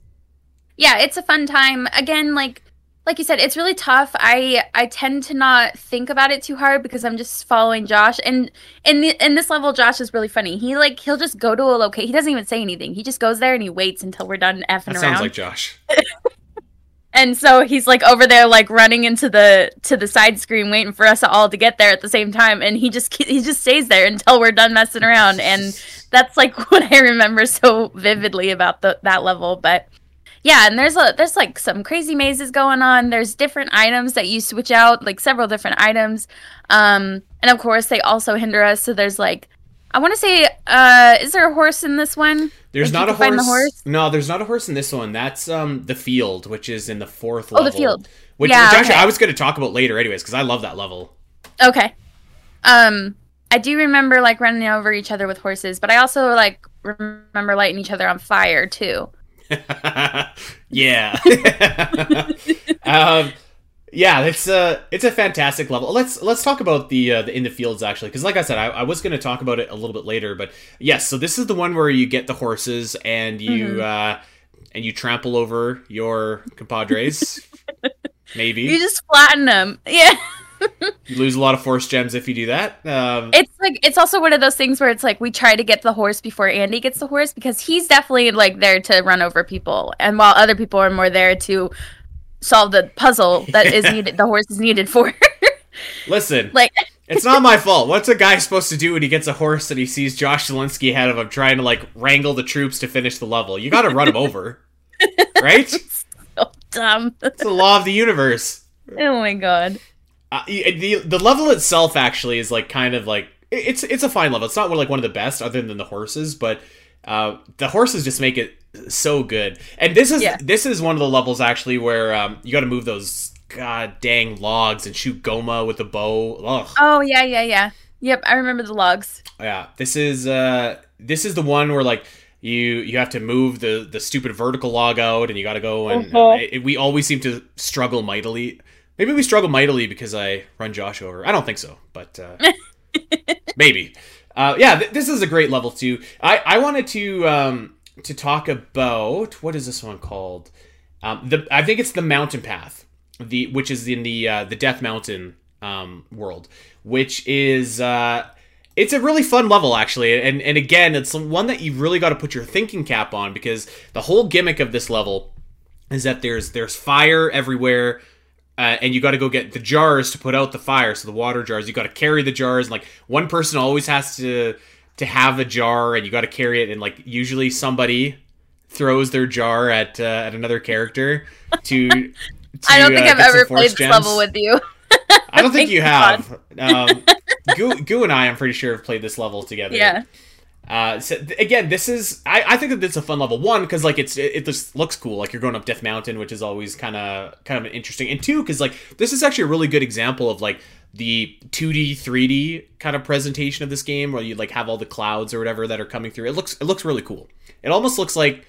Speaker 3: Yeah, it's a fun time. Again, like like you said, it's really tough. I I tend to not think about it too hard because I'm just following Josh. And in the, in this level, Josh is really funny. He like he'll just go to a location. He doesn't even say anything. He just goes there and he waits until we're done effing
Speaker 1: that
Speaker 3: around.
Speaker 1: Sounds like Josh.
Speaker 3: And so he's like over there, like running into the to the side screen, waiting for us all to get there at the same time. And he just he just stays there until we're done messing around. And that's like what I remember so vividly about the that level. But yeah, and there's a there's like some crazy mazes going on. There's different items that you switch out, like several different items. Um, and of course, they also hinder us. So there's like, I want to say, uh, is there a horse in this one?
Speaker 1: There's
Speaker 3: like
Speaker 1: not a horse.
Speaker 3: The horse.
Speaker 1: No, there's not a horse in this one. That's um the field, which is in the fourth
Speaker 3: oh,
Speaker 1: level.
Speaker 3: Oh, the field.
Speaker 1: Which,
Speaker 3: yeah,
Speaker 1: which actually
Speaker 3: okay.
Speaker 1: I was going to talk about later, anyways, because I love that level.
Speaker 3: Okay. Um, I do remember like running over each other with horses, but I also like remember lighting each other on fire too.
Speaker 1: Yeah. um. Yeah, it's a it's a fantastic level. Let's let's talk about the uh, the in the fields actually, because like I said, I, I was going to talk about it a little bit later, but yes. So this is the one where you get the horses and you mm-hmm. uh, and you trample over your compadres. Maybe
Speaker 3: you just flatten them. Yeah.
Speaker 1: You lose a lot of force gems if you do that. Um,
Speaker 3: it's like it's also one of those things where it's like we try to get the horse before Andy gets the horse because he's definitely like there to run over people, and while other people are more there to solve the puzzle that is needed, the horse is needed for.
Speaker 1: Listen,
Speaker 3: like
Speaker 1: it's not my fault. What's a guy supposed to do when he gets a horse and he sees Josh Zielinski ahead of him trying to like wrangle the troops to finish the level? You got to run him over, right?
Speaker 3: So dumb.
Speaker 1: It's the law of the universe.
Speaker 3: Oh my god.
Speaker 1: Uh, the the level itself actually is like kind of like it's it's a fine level. It's not like one of the best other than the horses, but uh, the horses just make it so good. And this is
Speaker 3: Yeah.
Speaker 1: this is one of the levels actually where um, you got to move those god dang logs and shoot Goma with a bow. Ugh.
Speaker 3: Oh yeah, yeah, yeah. Yep, I remember the logs.
Speaker 1: Yeah, this is uh, this is the one where like you you have to move the the stupid vertical log out, and you got to go and
Speaker 3: Uh-huh.
Speaker 1: uh, it, we always seem to struggle mightily. Maybe we struggle mightily because I run Josh over. I don't think so, but uh, maybe. Uh, yeah, th- this is a great level too. I I wanted to um to talk about what is this one called? Um, the I think it's the Mountain Path, the which is in the uh, the Death Mountain um world, which is uh it's a really fun level actually, and and again it's one that you really got to put your thinking cap on, because the whole gimmick of this level is that there's there's fire everywhere. Uh, and you got to go get the jars to put out the fire. So the water jars, you got to carry the jars. And like one person always has to to have a jar, and you got to carry it. And like usually somebody throws their jar at uh, at another character to. to
Speaker 3: I don't think
Speaker 1: uh,
Speaker 3: I've
Speaker 1: get some
Speaker 3: ever
Speaker 1: force
Speaker 3: played this
Speaker 1: gems.
Speaker 3: level with you.
Speaker 1: I don't think you
Speaker 3: Thank
Speaker 1: have. Um, Goo, Goo and I, I'm pretty sure, have played this level together.
Speaker 3: Yeah.
Speaker 1: Uh, so th- again, this is I, I think that it's a fun level. One, because like it's it, it just looks cool, like you're going up Death Mountain, which is always kind of kind of interesting. And two, because like this is actually a really good example of like the two D, three D kind of presentation of this game, where you like have all the clouds or whatever that are coming through. It looks it looks really cool. It almost looks like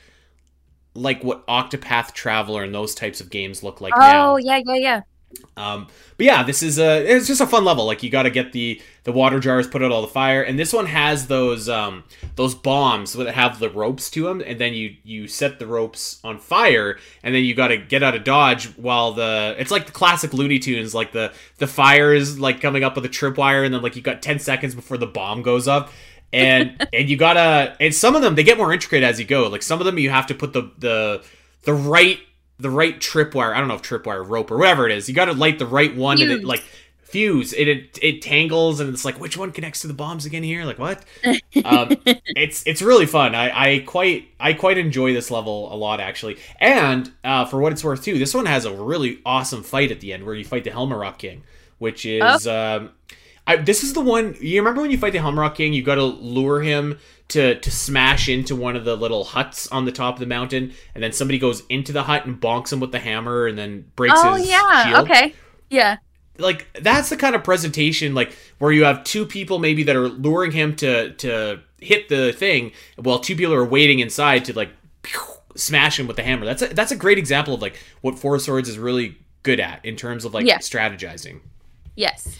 Speaker 1: like what Octopath Traveler and those types of games look like now.
Speaker 3: Oh yeah, yeah, yeah.
Speaker 1: Um, but yeah, this is a it's just a fun level. Like you got to get the the water jars, put out all the fire, and this one has those um those bombs that have the ropes to them, and then you you set the ropes on fire, and then you got to get out of dodge while the it's like the classic Looney Tunes, like the the fire is like coming up with a tripwire, and then like you got ten seconds before the bomb goes up. And and you gotta and some of them they get more intricate as you go. Like some of them you have to put the the the right the right tripwire. I don't know if tripwire, rope, or whatever it is. You got to light the right one,
Speaker 3: Fuse.
Speaker 1: and it like fuse. It, it it tangles, and it's like, which one connects to the bombs again here? Like what? um, it's it's really fun. I, I quite I quite enjoy this level a lot actually. And uh, for what it's worth too, this one has a really awesome fight at the end where you fight the Helmarock King, which is
Speaker 3: Oh.
Speaker 1: um, I, this is the one. You remember when you fight the Helmarock King, you got to lure him to to smash into one of the little huts on the top of the mountain, and then somebody goes into the hut and bonks him with the hammer, and then breaks
Speaker 3: Oh
Speaker 1: his
Speaker 3: yeah.
Speaker 1: shield.
Speaker 3: Okay. Yeah.
Speaker 1: Like that's the kind of presentation, like where you have two people maybe that are luring him to to hit the thing, while two people are waiting inside to like pew, smash him with the hammer. That's a, that's a great example of like what Four Swords is really good at in terms of like
Speaker 3: Yeah.
Speaker 1: strategizing.
Speaker 3: Yes.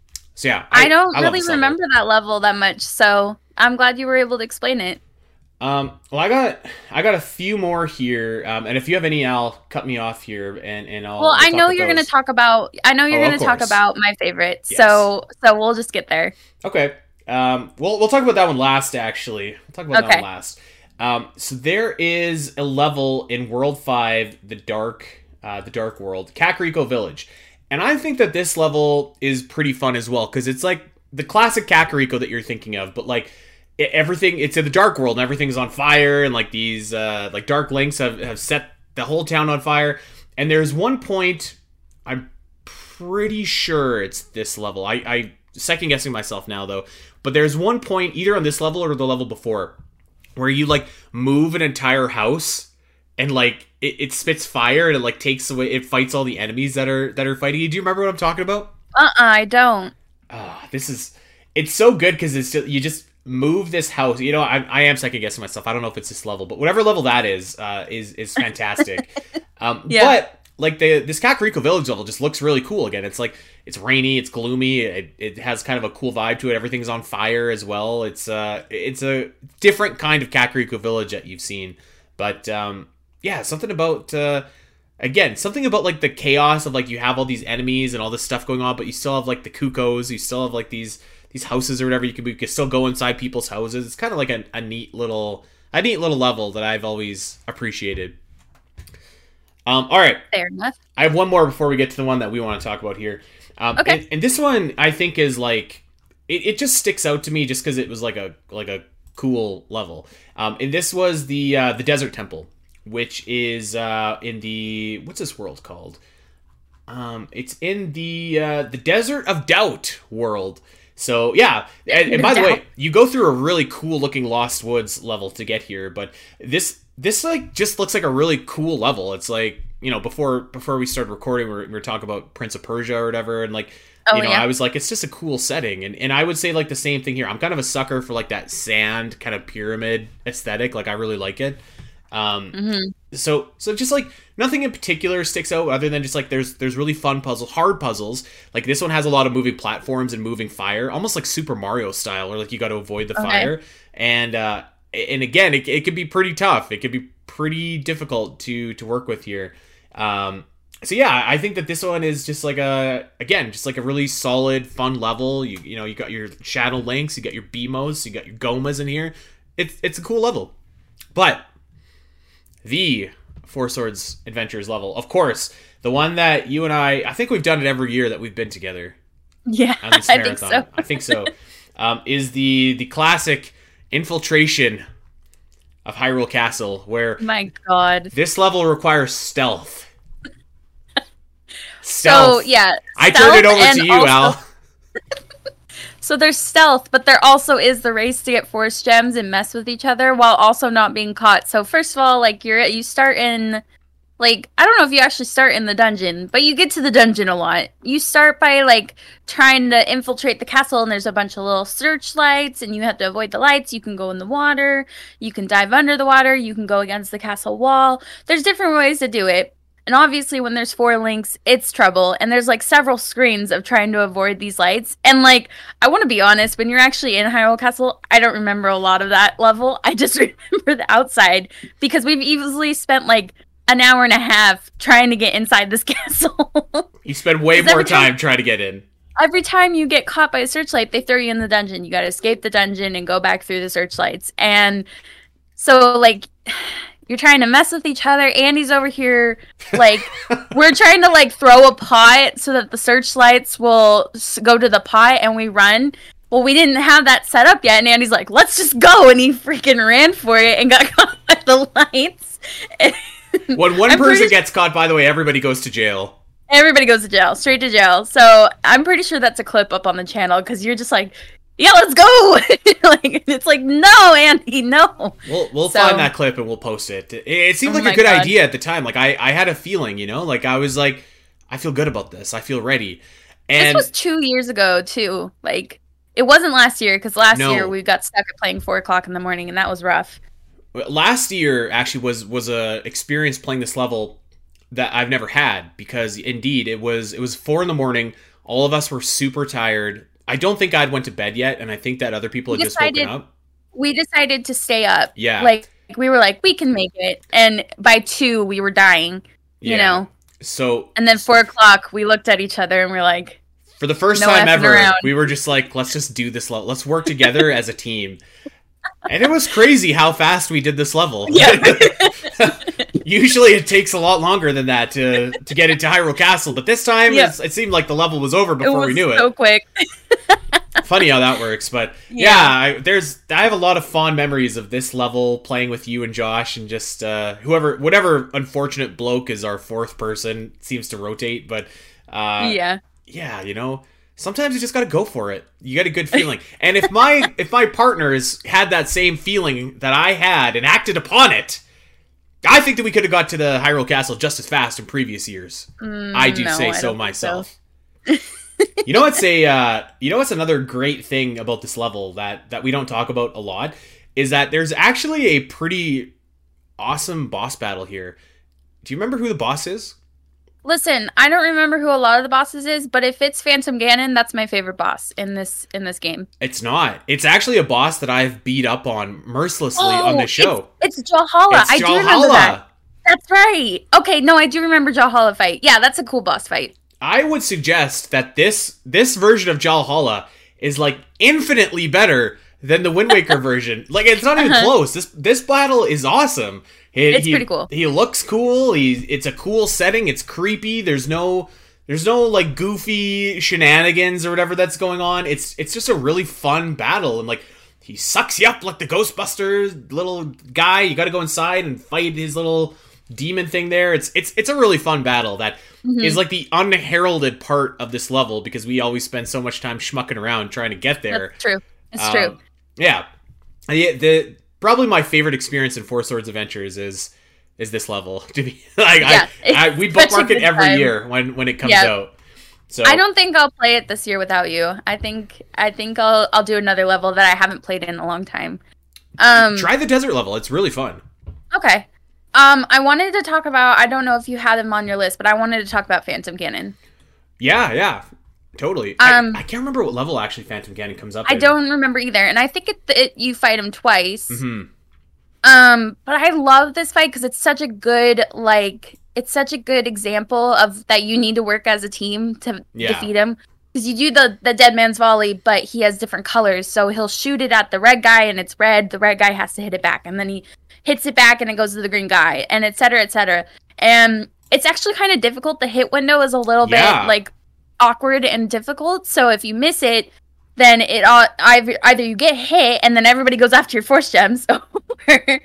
Speaker 1: So yeah,
Speaker 3: I, don't
Speaker 1: love
Speaker 3: really
Speaker 1: this level.
Speaker 3: remember that level that much, so I'm glad you were able to explain it.
Speaker 1: Um, well, I got I got a few more here, um, and if you have any, Al, cut me off here, and and I'll.
Speaker 3: Well,
Speaker 1: we'll
Speaker 3: I
Speaker 1: talk
Speaker 3: know
Speaker 1: about
Speaker 3: you're going to
Speaker 1: those.
Speaker 3: talk about. I know you're
Speaker 1: Oh, of
Speaker 3: going to talk
Speaker 1: course.
Speaker 3: about my favorite.
Speaker 1: Yes.
Speaker 3: So so we'll just get there.
Speaker 1: Okay. Um, we'll we'll talk about that one last. Actually, we'll talk about that
Speaker 3: Okay.
Speaker 1: one last. Um, so there is a level in World Five, the dark, uh, the dark world, Kakariko Village, and I think that this level is pretty fun as well because it's like the classic Kakariko that you're thinking of, but like it, everything, it's in the dark world and everything's on fire, and like these uh, like dark links have have set the whole town on fire. And there's one point, I'm pretty sure it's this level. I, I second guessing myself now though, but there's one point either on this level or the level before where you like move an entire house and like it, it spits fire and it like takes away, it fights all the enemies that are that are fighting you. Do you remember what I'm talking about?
Speaker 3: Uh-uh, I don't.
Speaker 1: Ah, this is it's so good because it's just, you just move this house. You know, I, I am second guessing myself. I don't know if it's this level, but whatever level that is, uh, is is fantastic. um,
Speaker 3: Yeah.
Speaker 1: But like the this Kakariko Village level just looks really cool. Again, it's like it's rainy, it's gloomy, it, it has kind of a cool vibe to it. Everything's on fire as well. It's uh it's a different kind of Kakariko Village that you've seen, but um, yeah, something about. Uh, Again, something about like the chaos of like you have all these enemies and all this stuff going on, but you still have like the Kukos, you still have like these these houses or whatever. You can you can still go inside people's houses. It's kind of like a, a neat little a neat little level that I've always appreciated. Um, all right,
Speaker 3: Fair enough.
Speaker 1: I have one more before we get to the one that we want to talk about here. Um,
Speaker 3: Okay.
Speaker 1: and, and this one I think is like it, it just sticks out to me just because it was like a like a cool level. Um, and this was the uh, the Desert Temple, which is uh, in the what's this world called? Um, it's in the uh, the Desert of Doubt world. So yeah, and, and by the way, you go through a really cool looking Lost Woods level to get here, but this this like just looks like a really cool level. It's like, you know, before before we started recording, we were, we were talking about Prince of Persia or whatever, and like, oh, you know, yeah. I was like, it's just a cool setting, and and I would say like the same thing here. I'm kind of a sucker for like that sand kind of pyramid aesthetic. Like I really like it. Um, mm-hmm. so so just like nothing in particular sticks out other than just like there's there's really fun puzzles, hard puzzles. Like this one has a lot of moving platforms and moving fire, almost like Super Mario style, where like you got to avoid the okay. fire. And uh, and again, it it can be pretty tough. It can be pretty difficult to to work with here. Um, so yeah, I think that this one is just like a again just like a really solid, fun level. You you know you got your Shadow Links, you got your Beamos, you got your Gomas in here. It's it's a cool level, but the Four Swords Adventures level, of course, the one that you and I, I think we've done it every year that we've been together.
Speaker 3: Yeah,
Speaker 1: at least Marathon. I think so. I think so. Um, is the the classic infiltration of Hyrule Castle, where
Speaker 3: my God,
Speaker 1: this level requires stealth. Stealth.
Speaker 3: So yeah,
Speaker 1: I turned it over to you, also- Al.
Speaker 3: So there's stealth, but there also is the race to get forest gems and mess with each other while also not being caught. So first of all, like you're you start in, like I don't know if you actually start in the dungeon, but you get to the dungeon a lot. You start by like trying to infiltrate the castle, and there's a bunch of little searchlights, and you have to avoid the lights. You can go in the water, you can dive under the water, you can go against the castle wall. There's different ways to do it. And obviously when there's four links, it's trouble. And there's like several screens of trying to avoid these lights. And like, I want to be honest, when you're actually in Hyrule Castle, I don't remember a lot of that level. I just remember the outside because we've easily spent like an hour and a half trying to get inside this castle.
Speaker 1: You spend way more time, time trying to get in.
Speaker 3: Every time you get caught by a searchlight, they throw you in the dungeon. You got to escape the dungeon and go back through the searchlights. And so like... You're trying to mess with each other. Andy's over here, like, we're trying to, like, throw a pot so that the searchlights will go to the pot and we run. Well, we didn't have that set up yet, and Andy's like, let's just go, and he freaking ran for it and got caught by the lights.
Speaker 1: When one I'm person pretty... gets caught, by the way, everybody goes to jail.
Speaker 3: Everybody goes to jail, straight to jail. So I'm pretty sure that's a clip up on the channel, because you're just like... Yeah, let's go! Like, it's like, no, Andy, no.
Speaker 1: We'll we'll so, find that clip and we'll post it. It, it seemed oh like a good God. idea at the time. Like, I, I had a feeling, you know? Like, I was like, I feel good about this. I feel ready. And
Speaker 3: this was two years ago, too. Like, it wasn't last year, because last no. year we got stuck at playing four o'clock in the morning, and that was rough.
Speaker 1: Last year, actually, was was a experience playing this level that I've never had, because, indeed, it was it was four in the morning. All of us were super tired. I don't think I'd went to bed yet, and I think that other people we had decided, just woken up.
Speaker 3: We decided to stay up.
Speaker 1: Yeah.
Speaker 3: Like, we were like, we can make it. And by two, we were dying, you yeah. know?
Speaker 1: So.
Speaker 3: And then four o'clock, we looked at each other and we're like.
Speaker 1: For the first no time ever, around. we were just like, let's just do this level. Let's work together as a team. And it was crazy how fast we did this level. Yeah. Usually it takes a lot longer than that to to get into Hyrule Castle, but this time yeah. it seemed like the level was over before
Speaker 3: it was
Speaker 1: we knew it.
Speaker 3: So quick.
Speaker 1: Funny how that works, but yeah, yeah I, there's I have a lot of fond memories of this level playing with you and Josh, and just uh, whoever, whatever unfortunate bloke is our fourth person seems to rotate, but uh,
Speaker 3: yeah,
Speaker 1: yeah, you know. Sometimes you just gotta go for it. You get a good feeling. And if my if my partners had that same feeling that I had and acted upon it, I think that we could have got to the Hyrule Castle just as fast in previous years.
Speaker 3: Mm,
Speaker 1: I do
Speaker 3: no,
Speaker 1: say
Speaker 3: I
Speaker 1: so myself.
Speaker 3: So.
Speaker 1: You know what's a uh, you know what's another great thing about this level that that we don't talk about a lot is that there's actually a pretty awesome boss battle here. Do you remember who the boss is?
Speaker 3: Listen, I don't remember who a lot of the bosses is, but if it's Phantom Ganon, that's my favorite boss in this in this game.
Speaker 1: It's not. It's actually a boss that I've beat up on mercilessly oh, on this show.
Speaker 3: It's, it's Jalhalla.
Speaker 1: It's
Speaker 3: I
Speaker 1: Jalhalla.
Speaker 3: do remember that. That's right. Okay, no, I do remember Jalhalla fight. Yeah, that's a cool boss fight.
Speaker 1: I would suggest that this this version of Jalhalla is like infinitely better than the Wind Waker version. Like, it's not even uh-huh. close. This this battle is awesome. It,
Speaker 3: it's
Speaker 1: he,
Speaker 3: pretty cool.
Speaker 1: He looks cool. He it's a cool setting. It's creepy. There's no there's no like goofy shenanigans or whatever that's going on. It's it's just a really fun battle, and like he sucks you up like the Ghostbusters little guy. You got to go inside and fight his little demon thing there. It's it's it's a really fun battle that
Speaker 3: Mhm.
Speaker 1: is like the unheralded part of this level because we always spend so much time schmucking around trying to get there.
Speaker 3: That's true. It's
Speaker 1: Um,
Speaker 3: true.
Speaker 1: Yeah. Yeah, the probably my favorite experience in Four Swords Adventures is is this level. To be like,
Speaker 3: Yeah,
Speaker 1: I, I,
Speaker 3: it's
Speaker 1: we
Speaker 3: such a
Speaker 1: bookmark it
Speaker 3: good
Speaker 1: every
Speaker 3: time.
Speaker 1: year when when it comes
Speaker 3: Yeah.
Speaker 1: out. So
Speaker 3: I don't think I'll play it this year without you. I think I think I'll I'll do another level that I haven't played in a long time. Um
Speaker 1: try the desert level. It's really fun.
Speaker 3: okay. Um I wanted to talk about, I don't know if you had them on your list, but I wanted to talk about Phantom Ganon.
Speaker 1: Yeah, yeah, totally.
Speaker 3: Um,
Speaker 1: I, I can't remember what level actually Phantom Ganon comes up.
Speaker 3: I
Speaker 1: in.
Speaker 3: don't remember either, and I think it, it you fight him twice.
Speaker 1: hmm
Speaker 3: Um, but I love this fight because it's such a good like it's such a good example of that you need to work as a team to
Speaker 1: Yeah.
Speaker 3: defeat him. Because you do the the dead man's volley, but he has different colors, so he'll shoot it at the red guy and it's red. The red guy has to hit it back, and then he hits it back and it goes to the green guy, and et cetera, et cetera. And it's actually kind of difficult. The hit window is a little
Speaker 1: Yeah.
Speaker 3: bit like awkward and difficult. So if you miss it, then it all either either you get hit and then everybody goes after your force gems, or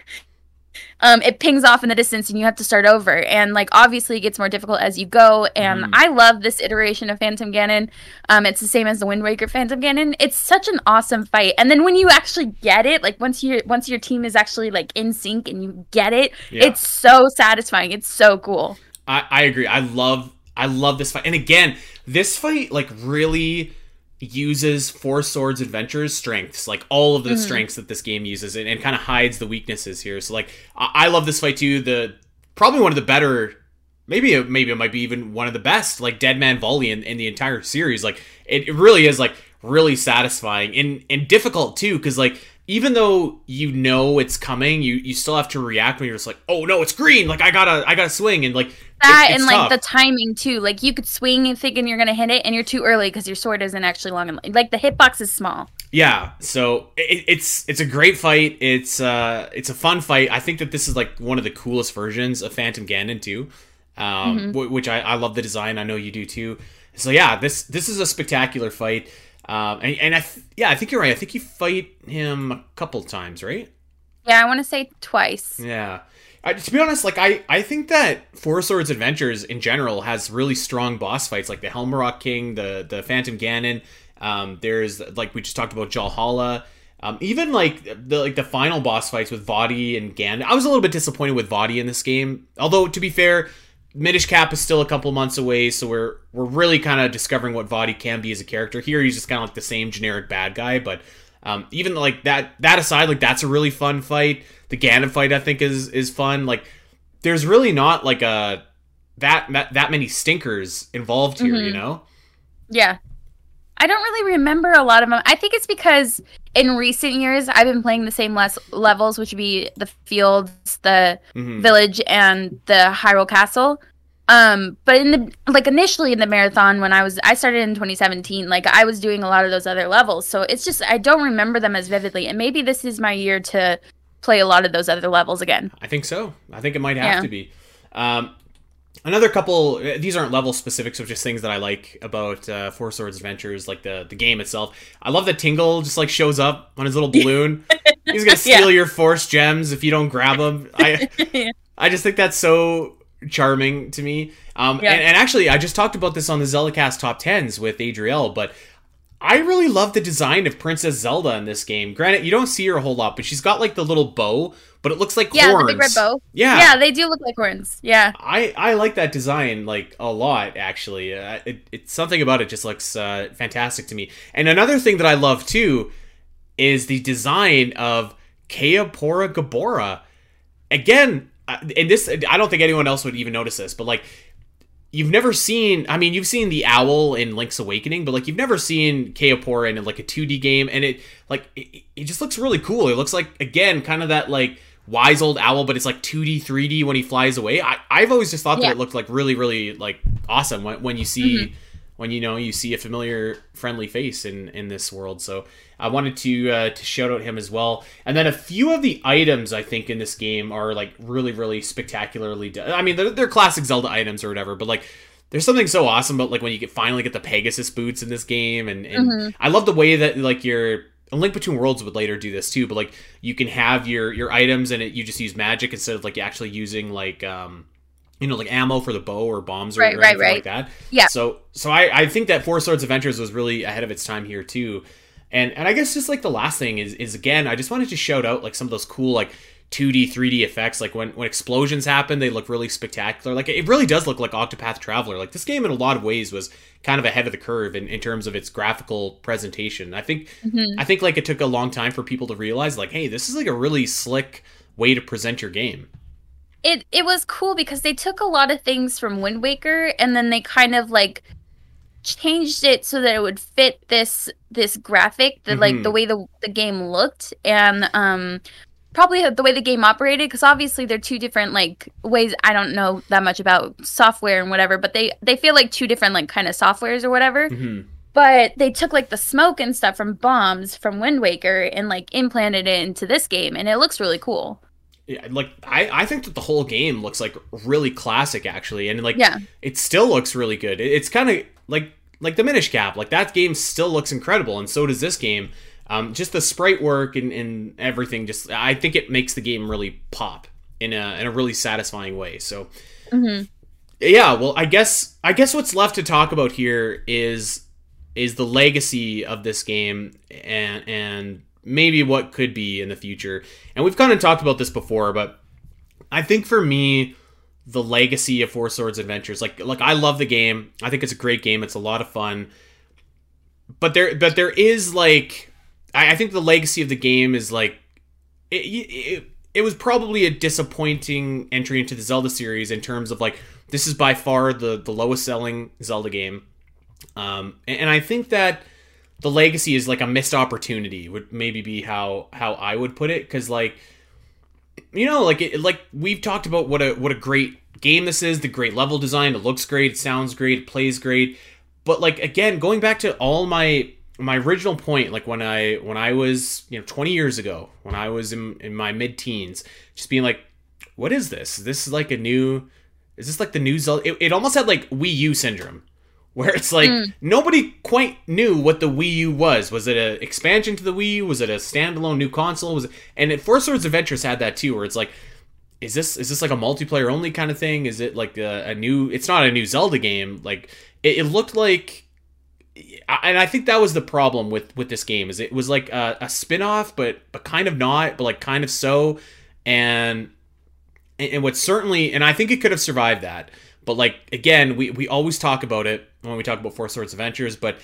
Speaker 3: um, it pings off in the distance and you have to start over. And like obviously it gets more difficult as you go. And
Speaker 1: Mhm.
Speaker 3: I love this iteration of Phantom Ganon. Um, it's the same as the Wind Waker Phantom Ganon. It's such an awesome fight. And then when you actually get it, like once you once your team is actually like in sync and you get it,
Speaker 1: Yeah.
Speaker 3: it's so satisfying. It's so cool.
Speaker 1: I, I agree. I love I love this fight. And again, this fight like really uses Four Swords Adventures strengths, like all of the
Speaker 3: Mhm.
Speaker 1: strengths that this game uses, and, and kind of hides the weaknesses here. So like I, I love this fight too. The probably one of the better, maybe it, maybe it might be even one of the best like Dead Man Volley in, in the entire series. Like it, it really is like really satisfying and and difficult too, because like even though you know it's coming, you you still have to react when you're just like, oh no, it's green, like I gotta I gotta swing, and like
Speaker 3: That
Speaker 1: it's, it's
Speaker 3: and like
Speaker 1: tough.
Speaker 3: the timing too. Like you could swing and thinking you're gonna hit it, and you're too early because your sword isn't actually long. And like the hitbox is small.
Speaker 1: Yeah, so it, it's it's a great fight. It's uh it's a fun fight. I think that this is like one of the coolest versions of Phantom Ganon too, um,
Speaker 3: Mhm.
Speaker 1: w- which I, I love the design. I know you do too. So yeah, this this is a spectacular fight. Um, and, and I th- yeah, I think you're right. I think you fight him a couple times, right?
Speaker 3: Yeah, I want to say twice.
Speaker 1: Yeah. I, to be honest, like I, I think that Four Swords Adventures in general has really strong boss fights, like the Helmarok King, the the Phantom Ganon. Um, there's like we just talked about Jalhalla. Um, even like the like the final boss fights with Vaati and Ganon. I was a little bit disappointed with Vaati in this game. Although to be fair, Minish Cap is still a couple months away, so we're we're really kind of discovering what Vaati can be as a character. Here, he's just kind of like the same generic bad guy, but um, even like that that aside, like that's a really fun fight. The Ganon fight, I think, is is fun. Like, there's really not like a that that, that many stinkers involved here,
Speaker 3: Mhm.
Speaker 1: you know?
Speaker 3: Yeah. I don't really remember a lot of them. I think it's because in recent years I've been playing the same less levels, which would be the fields, the
Speaker 1: Mhm.
Speaker 3: village, and the Hyrule Castle. Um, but in the like initially in the marathon when I was I started in twenty seventeen, like I was doing a lot of those other levels. So it's just I don't remember them as vividly. And maybe this is my year to play a lot of those other levels again.
Speaker 1: I think so. I think it might have
Speaker 3: Yeah.
Speaker 1: to be. Um, another couple. These aren't level specifics, but just things that I like about uh, Four Swords Adventures, like the the game itself. I love that Tingle just like shows up on his little balloon. He's gonna steal your Force gems if you don't grab him. I I just think that's so charming to me. Um,
Speaker 3: Yeah.
Speaker 1: and, and actually, I just talked about this on the ZeldaCast Top Tens with Adriel, but I really love the design of Princess Zelda in this game. Granted, you don't see her a whole lot, but she's got like the little bow, but it looks like
Speaker 3: Yeah,
Speaker 1: horns.
Speaker 3: the big red bow.
Speaker 1: Yeah,
Speaker 3: Yeah, they do look like horns. Yeah.
Speaker 1: I, I like that design like a lot actually. Uh, it, it's something about it just looks uh, fantastic to me. And another thing that I love too is the design of Kaepora Gaebora. Again, uh, and this I don't think anyone else would even notice this, but like you've never seen, I mean, you've seen the owl in Link's Awakening, but like you've never seen Kaepora in like a two D game, and it like it, it just looks really cool. It looks like again kind of that like wise old owl, but it's like two D, three D when he flies away. I I've always just thought that
Speaker 3: Yeah.
Speaker 1: it looked like really really like awesome when when you see
Speaker 3: Mhm.
Speaker 1: when you know you see a familiar friendly face in in this world. So I wanted to uh, to shout out him as well. And then a few of the items I think in this game are like really really spectacularly done. I mean they're, they're classic Zelda items or whatever, but like there's something so awesome about like when you get finally get the Pegasus boots in this game, and, and
Speaker 3: Mhm.
Speaker 1: I love the way that like your A Link Between Worlds would later do this too, but like you can have your your items and it, you just use magic instead of like actually using like um you know like ammo for the bow or bombs or,
Speaker 3: right,
Speaker 1: or
Speaker 3: right,
Speaker 1: anything
Speaker 3: right.
Speaker 1: like that.
Speaker 3: Yeah.
Speaker 1: So so I I think that Four Swords Adventures was really ahead of its time here too. And and I guess just like the last thing is is again I just wanted to shout out like some of those cool like two D, three D effects. Like when, when explosions happen, they look really spectacular. Like it really does look like Octopath Traveler. Like this game in a lot of ways was kind of ahead of the curve in, in terms of its graphical presentation. I think mm-hmm. I think like it took a long time for people to realize like, hey, this is like a really slick way to present your game.
Speaker 3: It it was cool because they took a lot of things from Wind Waker and then they kind of like changed it so that it would fit this this graphic, the mm-hmm. like the way the the game looked, and um probably the way the game operated, because obviously they're two different like ways. I don't know that much about software and whatever, but they they feel like two different like kind of softwares or whatever. Mm-hmm. But they took like the smoke and stuff from bombs from Wind Waker and like implanted it into this game, and it looks really cool.
Speaker 1: Yeah, like I, I think that the whole game looks like really classic actually, and like
Speaker 3: yeah.
Speaker 1: it still looks really good. It, it's kind of like like the Minish Cap, like that game still looks incredible, and so does this game. Um, just the sprite work and, and everything, just I think it makes the game really pop in a in a really satisfying way. So, mm-hmm. yeah, well, I guess I guess what's left to talk about here is is the legacy of this game and and maybe what could be in the future. And we've kind of talked about this before, but I think for me, the legacy of Four Swords Adventures, like like I love the game. I think it's a great game. It's a lot of fun. But there but there is like. I think the legacy of the game is like it, it, it was probably a disappointing entry into the Zelda series in terms of like this is by far the, the lowest selling Zelda game. Um, and, and I think that the legacy is like a missed opportunity would maybe be how, how I would put it. Cause like, you know, like it, like we've talked about what a, what a great game this is, the great level design. It looks great. It sounds great. It plays great. But like, again, going back to all my, my original point, like when I when I was, you know, twenty years ago, when I was in, in my mid-teens, just being like, what is this? Is this like a new, is this like the new Zelda? It, it almost had like Wii U syndrome, where it's like mm. nobody quite knew what the Wii U was. Was it an expansion to the Wii U? Was it a standalone new console? Was it, and it, Four Swords Adventures had that too, where it's like, is this is this like a multiplayer only kind of thing? Is it like a, a new, it's not a new Zelda game. Like it, it looked like, and I think that was the problem with, with this game is it was like a, a spin-off, but but kind of not, but like kind of so, and and what certainly, and I think it could have survived that, but like again, we, we always talk about it when we talk about Four Swords Adventures, but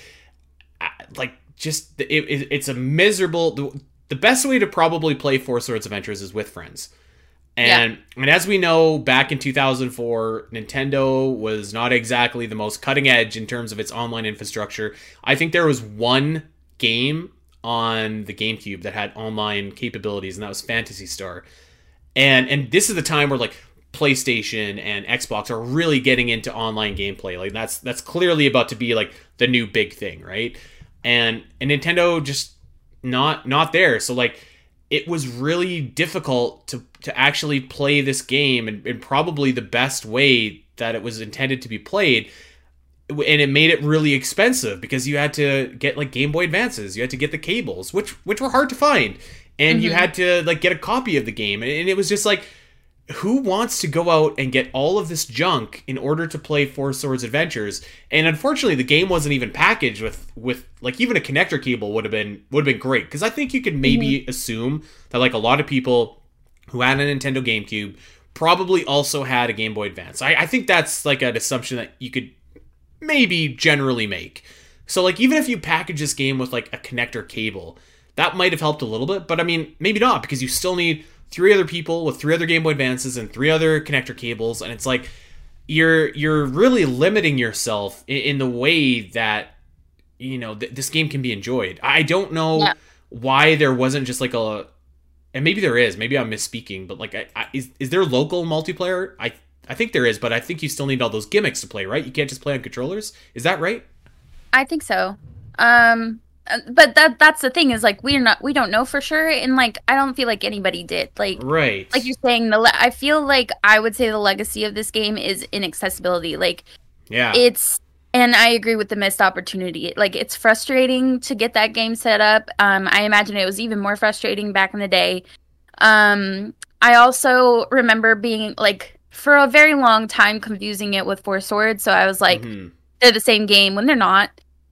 Speaker 1: like just it, it, it's a miserable. The, the best way to probably play Four Swords Adventures is with friends. And yeah. and as we know, back in two thousand four, Nintendo was not exactly the most cutting edge in terms of its online infrastructure. I think there was one game on the GameCube that had online capabilities, and that was Phantasy Star. And and this is the time where like PlayStation and Xbox are really getting into online gameplay. Like that's that's clearly about to be like the new big thing, right? And and Nintendo just not not there. So like it was really difficult to, to actually play this game in, in probably the best way that it was intended to be played. And it made it really expensive because you had to get like Game Boy Advances. You had to get the cables, which which were hard to find. And mm-hmm. you had to like get a copy of the game. And, and it was just like, who wants to go out and get all of this junk in order to play Four Swords Adventures? And unfortunately, the game wasn't even packaged with, with like even a connector cable would have been would have been great, because I think you could maybe mm-hmm. assume that like a lot of people who had a Nintendo GameCube probably also had a Game Boy Advance. I, I think that's like an assumption that you could maybe generally make. So like even if you package this game with like a connector cable, that might have helped a little bit. But I mean, maybe not, because you still need three other people with three other Game Boy Advances and three other connector cables, and it's like you're you're really limiting yourself in, in the way that, you know, th- this game can be enjoyed. I don't know yeah. why there wasn't just like a, and maybe there is, maybe I'm misspeaking, but like, I, I, is is there local multiplayer? I I think there is, but I think you still need all those gimmicks to play, right? You can't just play on controllers. Is that right?
Speaker 3: I think so. Um. But that that's the thing is like we're not we don't know for sure, and like I don't feel like anybody did, like
Speaker 1: right
Speaker 3: like you're saying the le- I feel like I would say the legacy of this game is inaccessibility. Like
Speaker 1: yeah
Speaker 3: it's And I agree with the missed opportunity. Like, it's frustrating to get that game set up. Um, I imagine it was even more frustrating back in the day. Um, I also remember being, like, for a very long time confusing it with Four Swords. So I was like, mm-hmm. they're the same game when they're not.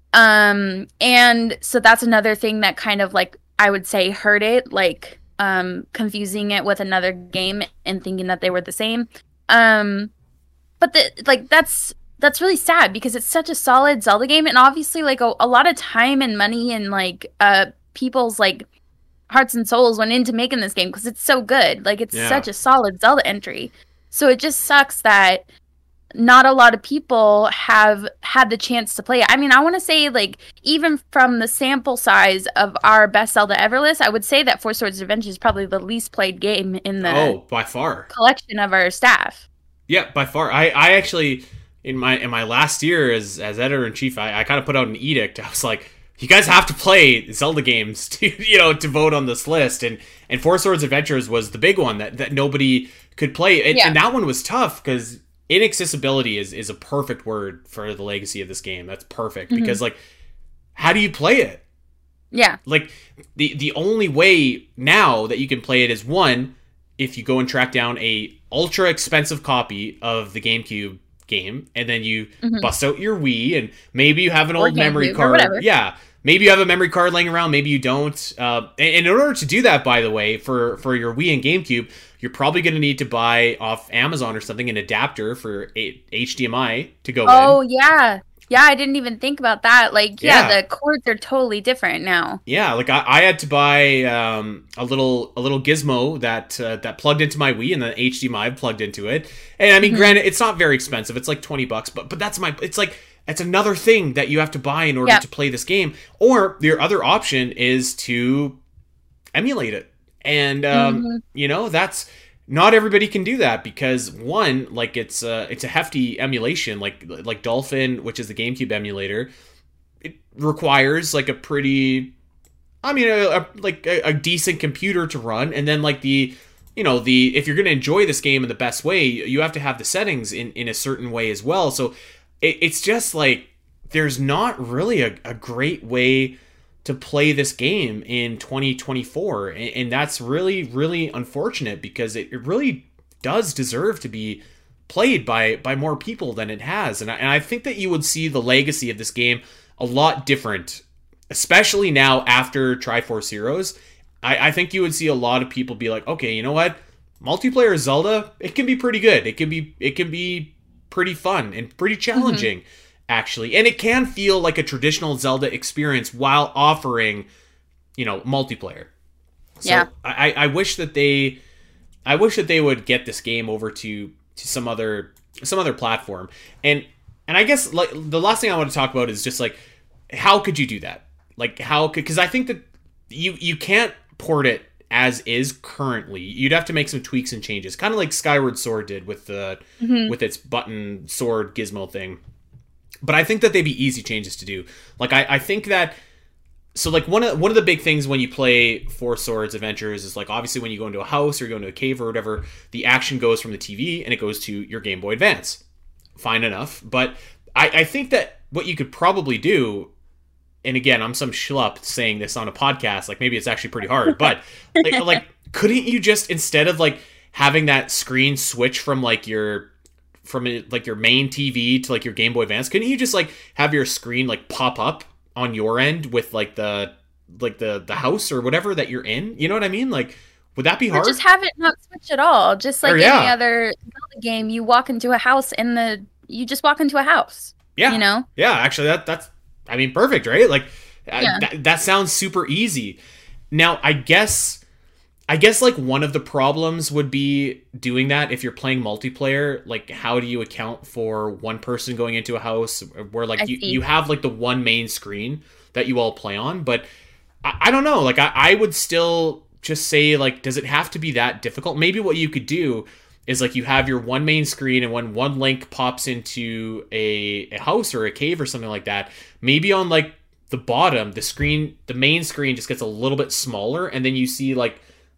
Speaker 3: Um, and so that's another thing that kind of, like, I would say hurt it, like, um, confusing it with another game and thinking that they were the same. Um, but, the, like, that's... That's really sad because it's such a solid Zelda game, and obviously, like, a, a lot of time and money and, like, uh, people's, like, hearts and souls went into making this game because it's so good. Like, it's yeah. such a solid Zelda entry. So it just sucks that not a lot of people have had the chance to play it. I mean, I want to say, like, even from the sample size of our best Zelda ever list, I would say that Four Swords Adventure is probably the least played game in the
Speaker 1: oh, by far.
Speaker 3: collection of our staff.
Speaker 1: Yeah, by far. I, I actually... In my in my last year as as editor in chief, I, I kind of put out an edict. I was like, you guys have to play Zelda games to you know to vote on this list, and and Four Swords Adventures was the big one that, that nobody could play, and, yeah. and that one was tough because inaccessibility is is a perfect word for the legacy of this game. That's perfect mm-hmm. because like, how do you play it?
Speaker 3: Yeah,
Speaker 1: like the the only way now that you can play it is one, if you go and track down a ultra expensive copy of the GameCube game, and then you mm-hmm. bust out your Wii, and maybe you have an or old memory card. Yeah, maybe you have a memory card laying around, maybe you don't. Uh, and, and in order to do that, by the way, for, for your Wii and GameCube, you're probably going to need to buy off Amazon or something an adapter for a- H D M I to go
Speaker 3: oh,
Speaker 1: in.
Speaker 3: Oh, yeah. Yeah, I didn't even think about that. Like, yeah, yeah. the cords are totally different now.
Speaker 1: Yeah, like I, I had to buy um, a little a little gizmo that uh, that plugged into my Wii, and the H D M I plugged into it. And I mean, mm-hmm. granted, it's not very expensive. It's like twenty bucks, but but that's my. It's like it's another thing that you have to buy in order yeah. to play this game. Or your other option is to emulate it, and um, mm-hmm. you know that's. Not everybody can do that because one, like it's a, it's a hefty emulation, like like Dolphin, which is the GameCube emulator. It requires like a pretty, I mean, a, a, like a, a decent computer to run, and then like the, you know, the if you're going to enjoy this game in the best way, you have to have the settings in, in a certain way as well. So it, it's just like there's not really a, a great way to play this game in twenty twenty-four, and, and that's really really unfortunate because it, it really does deserve to be played by by more people than it has, and I, and I think that you would see the legacy of this game a lot different, especially now after Triforce Heroes. I, I think you would see a lot of people be like, okay, you know what, multiplayer Zelda, it can be pretty good, it can be it can be pretty fun and pretty challenging. Mm-hmm. Actually, and it can feel like a traditional Zelda experience while offering, you know, multiplayer. So
Speaker 3: yeah.
Speaker 1: I, I wish that they, I wish that they would get this game over to, to some other some other platform. And and I guess like the last thing I want to talk about is just like, how could you do that? Like how could, because I think that you you can't port it as is currently. You'd have to make some tweaks and changes, kind of like Skyward Sword did with the mm-hmm. with its button sword gizmo thing. But I think that they'd be easy changes to do. Like, I, I think that... So, like, one of one of the big things when you play Four Swords Adventures is, like, obviously when you go into a house or you go into a cave or whatever, the action goes from the T V and it goes to your Game Boy Advance. Fine enough. But I, I think that what you could probably do... And again, I'm some schlup saying this on a podcast. Like, maybe it's actually pretty hard. But, like, like couldn't you just, instead of, like, having that screen switch from, like, your... from like your main T V to like your Game Boy Advance, couldn't you just like have your screen like pop up on your end with like the like the the house or whatever that you're in? You know what I mean? Like, would that be hard?
Speaker 3: Or just have it not switch at all. Just like or, yeah. any other Zelda game, you walk into a house and the you just walk into a house.
Speaker 1: Yeah,
Speaker 3: you know.
Speaker 1: Yeah, actually, that that's I mean, perfect, right? Like, yeah. that that sounds super easy. Now, I guess. I guess, like, one of the problems would be doing that if you're playing multiplayer. Like, how do you account for one person going into a house where, like, you, you have, like, the one main screen that you all play on? But I, I don't know. Like, I, I would still just say, like, does it have to be that difficult? Maybe what you could do is, like, you have your one main screen, and when one link pops into a, a house or a cave or something like that, maybe on, like, the bottom, the screen, the main screen just gets a little bit smaller, and then you see, like,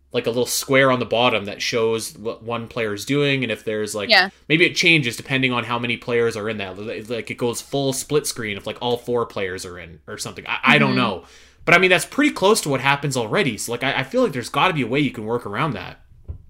Speaker 1: like a little square on the bottom that shows what one player is doing, and if there's like
Speaker 3: Yeah.
Speaker 1: maybe it changes depending on how many players are in that. Like it goes full split screen if like all four players are in or something. I, I don't
Speaker 3: Mhm.
Speaker 1: know, but I mean that's pretty close to what happens already. So like I, I feel like there's got to be a way you can work around that.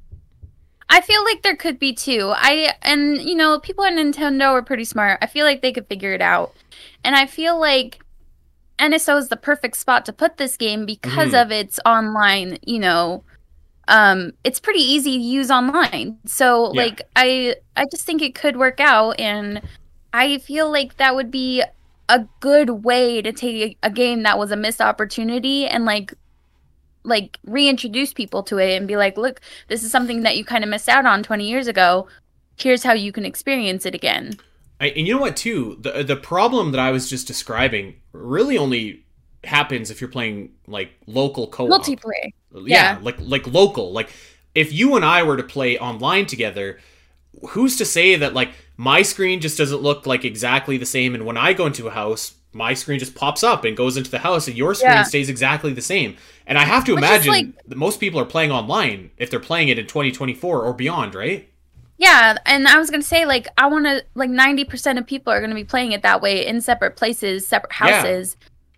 Speaker 3: I feel like there could be too. I and you know, people at Nintendo are pretty smart. I feel like they could figure it out. And I feel like N S O is the perfect spot to put this game because
Speaker 1: Mhm.
Speaker 3: of its online, you know, um it's pretty easy to use online. So
Speaker 1: Yeah.
Speaker 3: like I I just think it could work out, and I feel like that would be a good way to take a game that was a missed opportunity and like like reintroduce people to it and be like, look, this is something that you kind of missed out on twenty years ago. Here's how you can experience it again.
Speaker 1: I, and you know what too, the the problem that I was just describing really only happens if you're playing like local co-op.
Speaker 3: Multiplayer.
Speaker 1: Yeah,
Speaker 3: Yeah.
Speaker 1: like like local. Like if you and I were to play online together, who's to say that like my screen just doesn't look like exactly the same, and when I go into a house, my screen just pops up and goes into the house, and your screen
Speaker 3: Yeah.
Speaker 1: stays exactly the same. And I have to
Speaker 3: Which is,
Speaker 1: imagine
Speaker 3: like-
Speaker 1: that most people are playing online if they're playing it in twenty twenty-four or beyond, right?
Speaker 3: Yeah, and I was gonna say, like, I want to, like, ninety percent of people are gonna be playing it that way in separate places, separate
Speaker 1: Yeah.
Speaker 3: houses.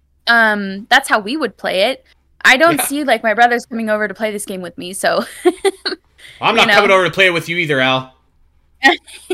Speaker 3: Um, that's how we would play it. I don't
Speaker 1: Yeah.
Speaker 3: see like my brother's coming over to play this game with me, so
Speaker 1: I'm
Speaker 3: You
Speaker 1: not
Speaker 3: know.
Speaker 1: coming over to play it with you either, Al. But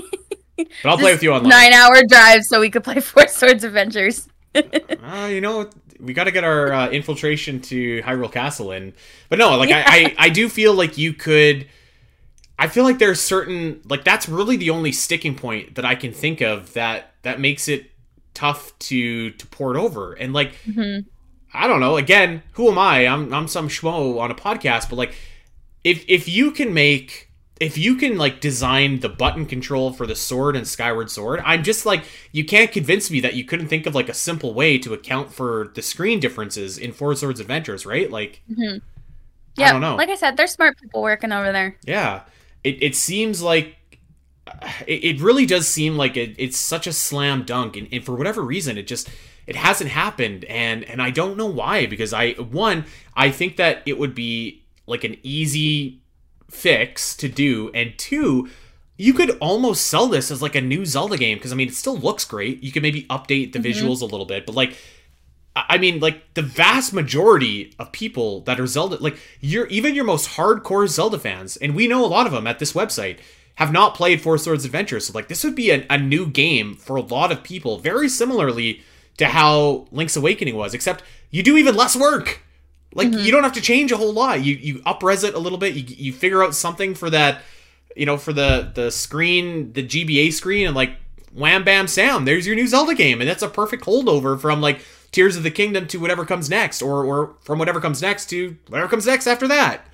Speaker 1: I'll play
Speaker 3: Just
Speaker 1: with you online.
Speaker 3: nine hour drive so we could play Four Swords Adventures.
Speaker 1: Uh, you know, we got to get our uh, infiltration to Hyrule Castle in. But no, like I, I, I do feel like you could. I feel like there's certain like that's really the only sticking point that I can think of that that makes it tough to to port over. And like
Speaker 3: hmm
Speaker 1: I don't know. Again, who am I? I'm I'm some schmo on a podcast, but like if if you can make if you can like design the button control for the sword and Skyward Sword, I'm just like you can't convince me that you couldn't think of like a simple way to account for the screen differences in Four Swords Adventures, right? Like
Speaker 3: hmm
Speaker 1: I
Speaker 3: Yeah,
Speaker 1: don't know.
Speaker 3: like I said, there's smart people working over there.
Speaker 1: Yeah. It it seems like it, it really does seem like it, it's such a slam dunk, and, and for whatever reason it just it hasn't happened, and and I don't know why, because I one I think that it would be like an easy fix to do, and two you could almost sell this as like a new Zelda game, because I mean it still looks great. You could maybe update the
Speaker 3: Mhm.
Speaker 1: visuals a little bit, but like I mean, like the vast majority of people that are Zelda, like you're even your most hardcore Zelda fans, and we know a lot of them at this website, have not played Four Swords Adventure. So like this would be a, a new game for a lot of people, very similarly to how Link's Awakening was, except you do even less work. Like
Speaker 3: Mhm.
Speaker 1: you don't have to change a whole lot. You you up-res it a little bit. You you figure out something for that, you know, for the the screen, the G B A screen, and like wham bam sam, there's your new Zelda game, and that's a perfect holdover from like Tears of the Kingdom to whatever comes next, or or from whatever comes next to whatever comes next after that.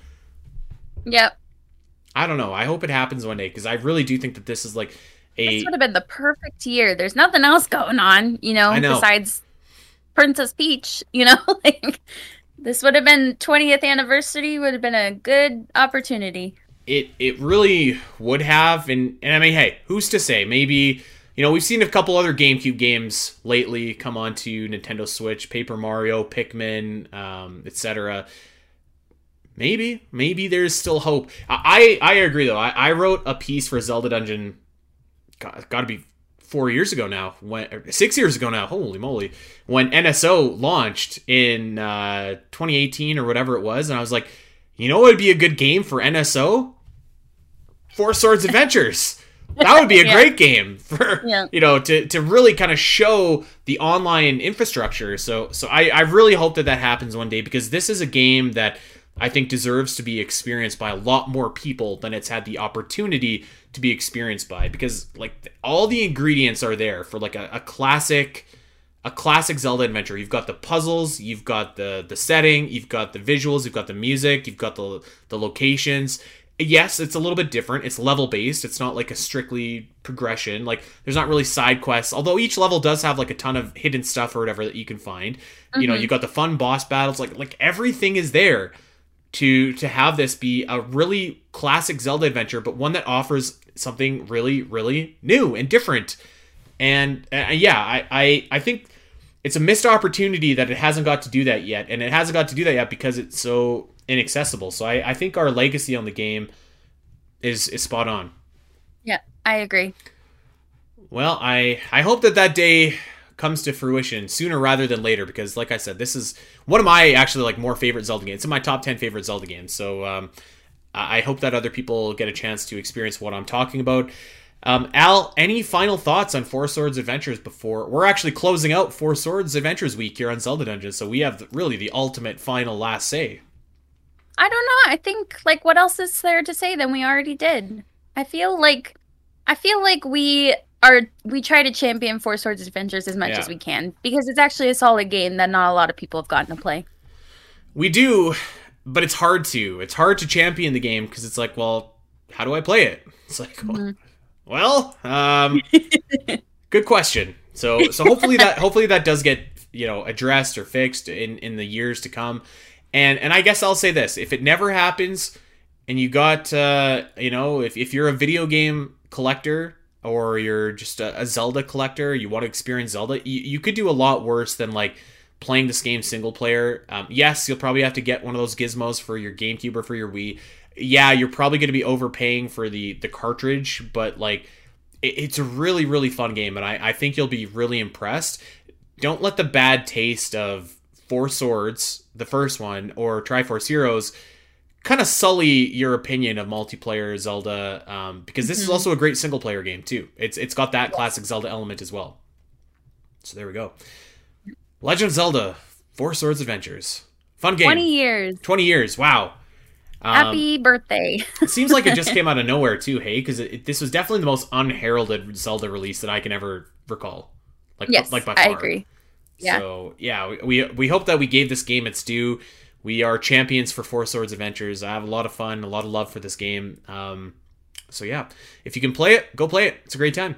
Speaker 3: Yep.
Speaker 1: I don't know. I hope it happens one day, because I really do think that this is like a
Speaker 3: This would have been the perfect year. There's nothing else going on, you know,
Speaker 1: I know.
Speaker 3: besides Princess Peach, you know? Like this would have been twentieth anniversary would have been a good opportunity.
Speaker 1: it it really would have, and and I mean, hey, who's to say? Maybe, you know, we've seen a couple other GameCube games lately come onto Nintendo Switch, Paper Mario, Pikmin, um, et cetera. Maybe, maybe there's still hope. I I, I agree though. I, I wrote a piece for Zelda Dungeon. Got, got to be four years ago now. When or six years ago now. Holy moly! When N S O launched in uh, twenty eighteen or whatever it was, and I was like, you know what would be a good game for N S O? Four Swords Adventures. That would be a
Speaker 3: Yeah.
Speaker 1: great game for
Speaker 3: Yeah.
Speaker 1: you know to to really kind of show the online infrastructure. So so I I really hope that that happens one day, because this is a game that I think deserves to be experienced by a lot more people than it's had the opportunity to be experienced by, because like all the ingredients are there for like a, a classic a classic Zelda adventure. You've got the puzzles, you've got the the setting, you've got the visuals, you've got the music, you've got the the locations. Yes, it's a little bit different. It's level based. It's not like a strictly progression. Like there's not really side quests, although each level does have like a ton of hidden stuff or whatever that you can find. You know,
Speaker 3: Mhm.
Speaker 1: you got the fun boss battles. Like like everything is there to to have this be a really classic Zelda adventure, but one that offers something really really new and different. And uh, yeah, I, I I think it's a missed opportunity that it hasn't got to do that yet, and it hasn't got to do that yet because it's so inaccessible. So I, I think our legacy on the game is is spot on.
Speaker 3: Yeah, I agree.
Speaker 1: Well, I I hope that that day comes to fruition sooner rather than later, because like I said, this is one of my actually like more favorite Zelda games. It's in my top ten favorite Zelda games. So um, I hope that other people get a chance to experience what I'm talking about. Um, Al, any final thoughts on Four Swords Adventures before we're actually closing out Four Swords Adventures week here on Zelda Dungeons? So we have really the ultimate final last say.
Speaker 3: I don't know. I think like what else is there to say than we already did? I feel like I feel like we are we try to champion Four Swords Adventures as much
Speaker 1: Yeah.
Speaker 3: as we can, because it's actually a solid game that not a lot of people have gotten to play.
Speaker 1: We do, but it's hard to. It's hard to champion the game because it's like, well, how do I play it? It's like,
Speaker 3: Mm-hmm.
Speaker 1: well, um, good question. So, so hopefully that hopefully that does get, you know, addressed or fixed in, in the years to come. And and I guess I'll say this: if it never happens, and you got, uh, you know, if if you're a video game collector or you're just a, a Zelda collector, you want to experience Zelda, you, you could do a lot worse than like playing this game single player. Um, yes, you'll probably have to get one of those gizmos for your GameCube or for your Wii. Yeah, you're probably going to be overpaying for the the cartridge, but like it, it's a really really fun game, and I, I think you'll be really impressed. Don't let the bad taste of Four Swords, the first one, or Triforce Heroes kind of sully your opinion of multiplayer Zelda, um, because this mm-hmm. is also a great single player game too. It's it's got that classic Zelda element as well. So there we go. Legend of Zelda: Four Swords Adventures, fun game.
Speaker 3: Twenty years.
Speaker 1: Twenty years. Wow. Um,
Speaker 3: Happy birthday.
Speaker 1: It seems like it just came out of nowhere too, hey? Because this was definitely the most unheralded Zelda release that I can ever recall. Like,
Speaker 3: yes,
Speaker 1: like by far.
Speaker 3: I agree. Yeah.
Speaker 1: So, yeah, we, we we hope that we gave this game its due. We are champions for Four Swords Adventures. I have a lot of fun, a lot of love for this game. Um, so, yeah, if you can play it, go play it. It's a great time.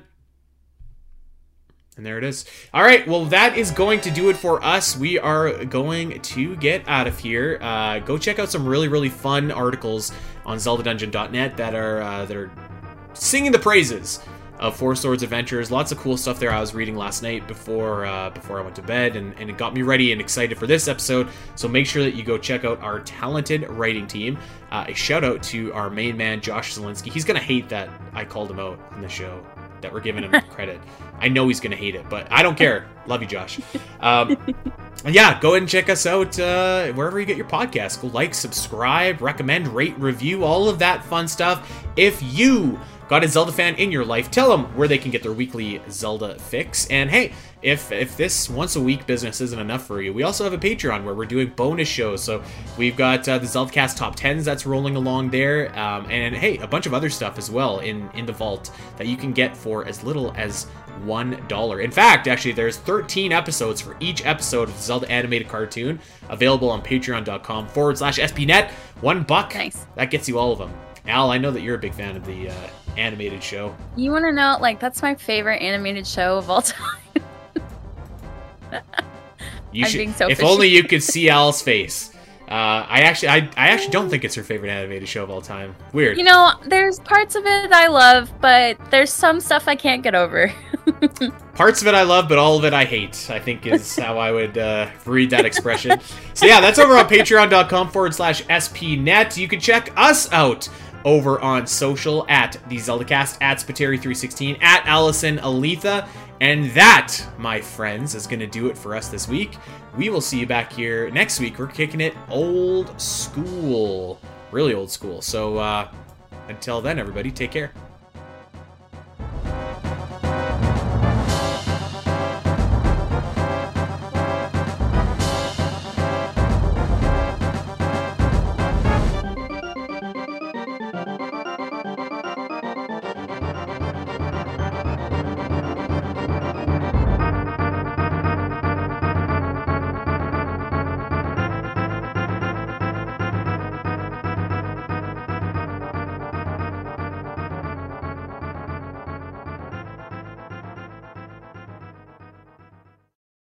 Speaker 1: And there it is. All right, well, that is going to do it for us. We are going to get out of here. Uh, go check out some really, really fun articles on Zelda Dungeon dot net that are uh, that are singing the praises of Four Swords Adventures. Lots of cool stuff there I was reading last night before uh, before I went to bed, and, and it got me ready and excited for this episode. So make sure that you go check out our talented writing team. Uh, a shout out to our main man, Josh Zielinski. He's going to hate that I called him out in the show, that we're giving him credit. I know he's going to hate it, but I don't care. Love you, Josh. Um, yeah, go ahead and check us out uh, wherever you get your podcasts. Go like, subscribe, recommend, rate, review, all of that fun stuff. If you got a Zelda fan in your life, tell them where they can get their weekly Zelda fix. And hey, if if this once a week business isn't enough for you, we also have a Patreon where we're doing bonus shows. So we've got uh, the ZeldaCast Top tens that's rolling along there, um, and hey, a bunch of other stuff as well in in the vault that you can get for as little as one dollar. In fact, actually, there's thirteen episodes for each episode of the Zelda animated cartoon available on patreon.com forward slash spnet. One buck.
Speaker 3: Nice. That
Speaker 1: gets you all of them. Al, I know that you're a big fan of the uh, animated show.
Speaker 3: You want to know, like, that's my favorite animated show of all time.
Speaker 1: You
Speaker 3: I'm
Speaker 1: should,
Speaker 3: being selfish.
Speaker 1: If only you could see Al's face. Uh, I actually, I, I actually don't think it's her favorite animated show of all time. Weird.
Speaker 3: You know, there's parts of it I love, but there's some stuff I can't get over.
Speaker 1: Parts of it I love, but all of it I hate, I think is how I would uh, read that expression. So yeah, that's over on patreon.com forward slash spnet. You can check us out over on social at the ZeldaCast, at Spiteri three sixteen, at Allison Aletha. And that, my friends, is going to do it for us this week. We will see you back here next week. We're kicking it old school. Really old school. So uh, until then, everybody, take care.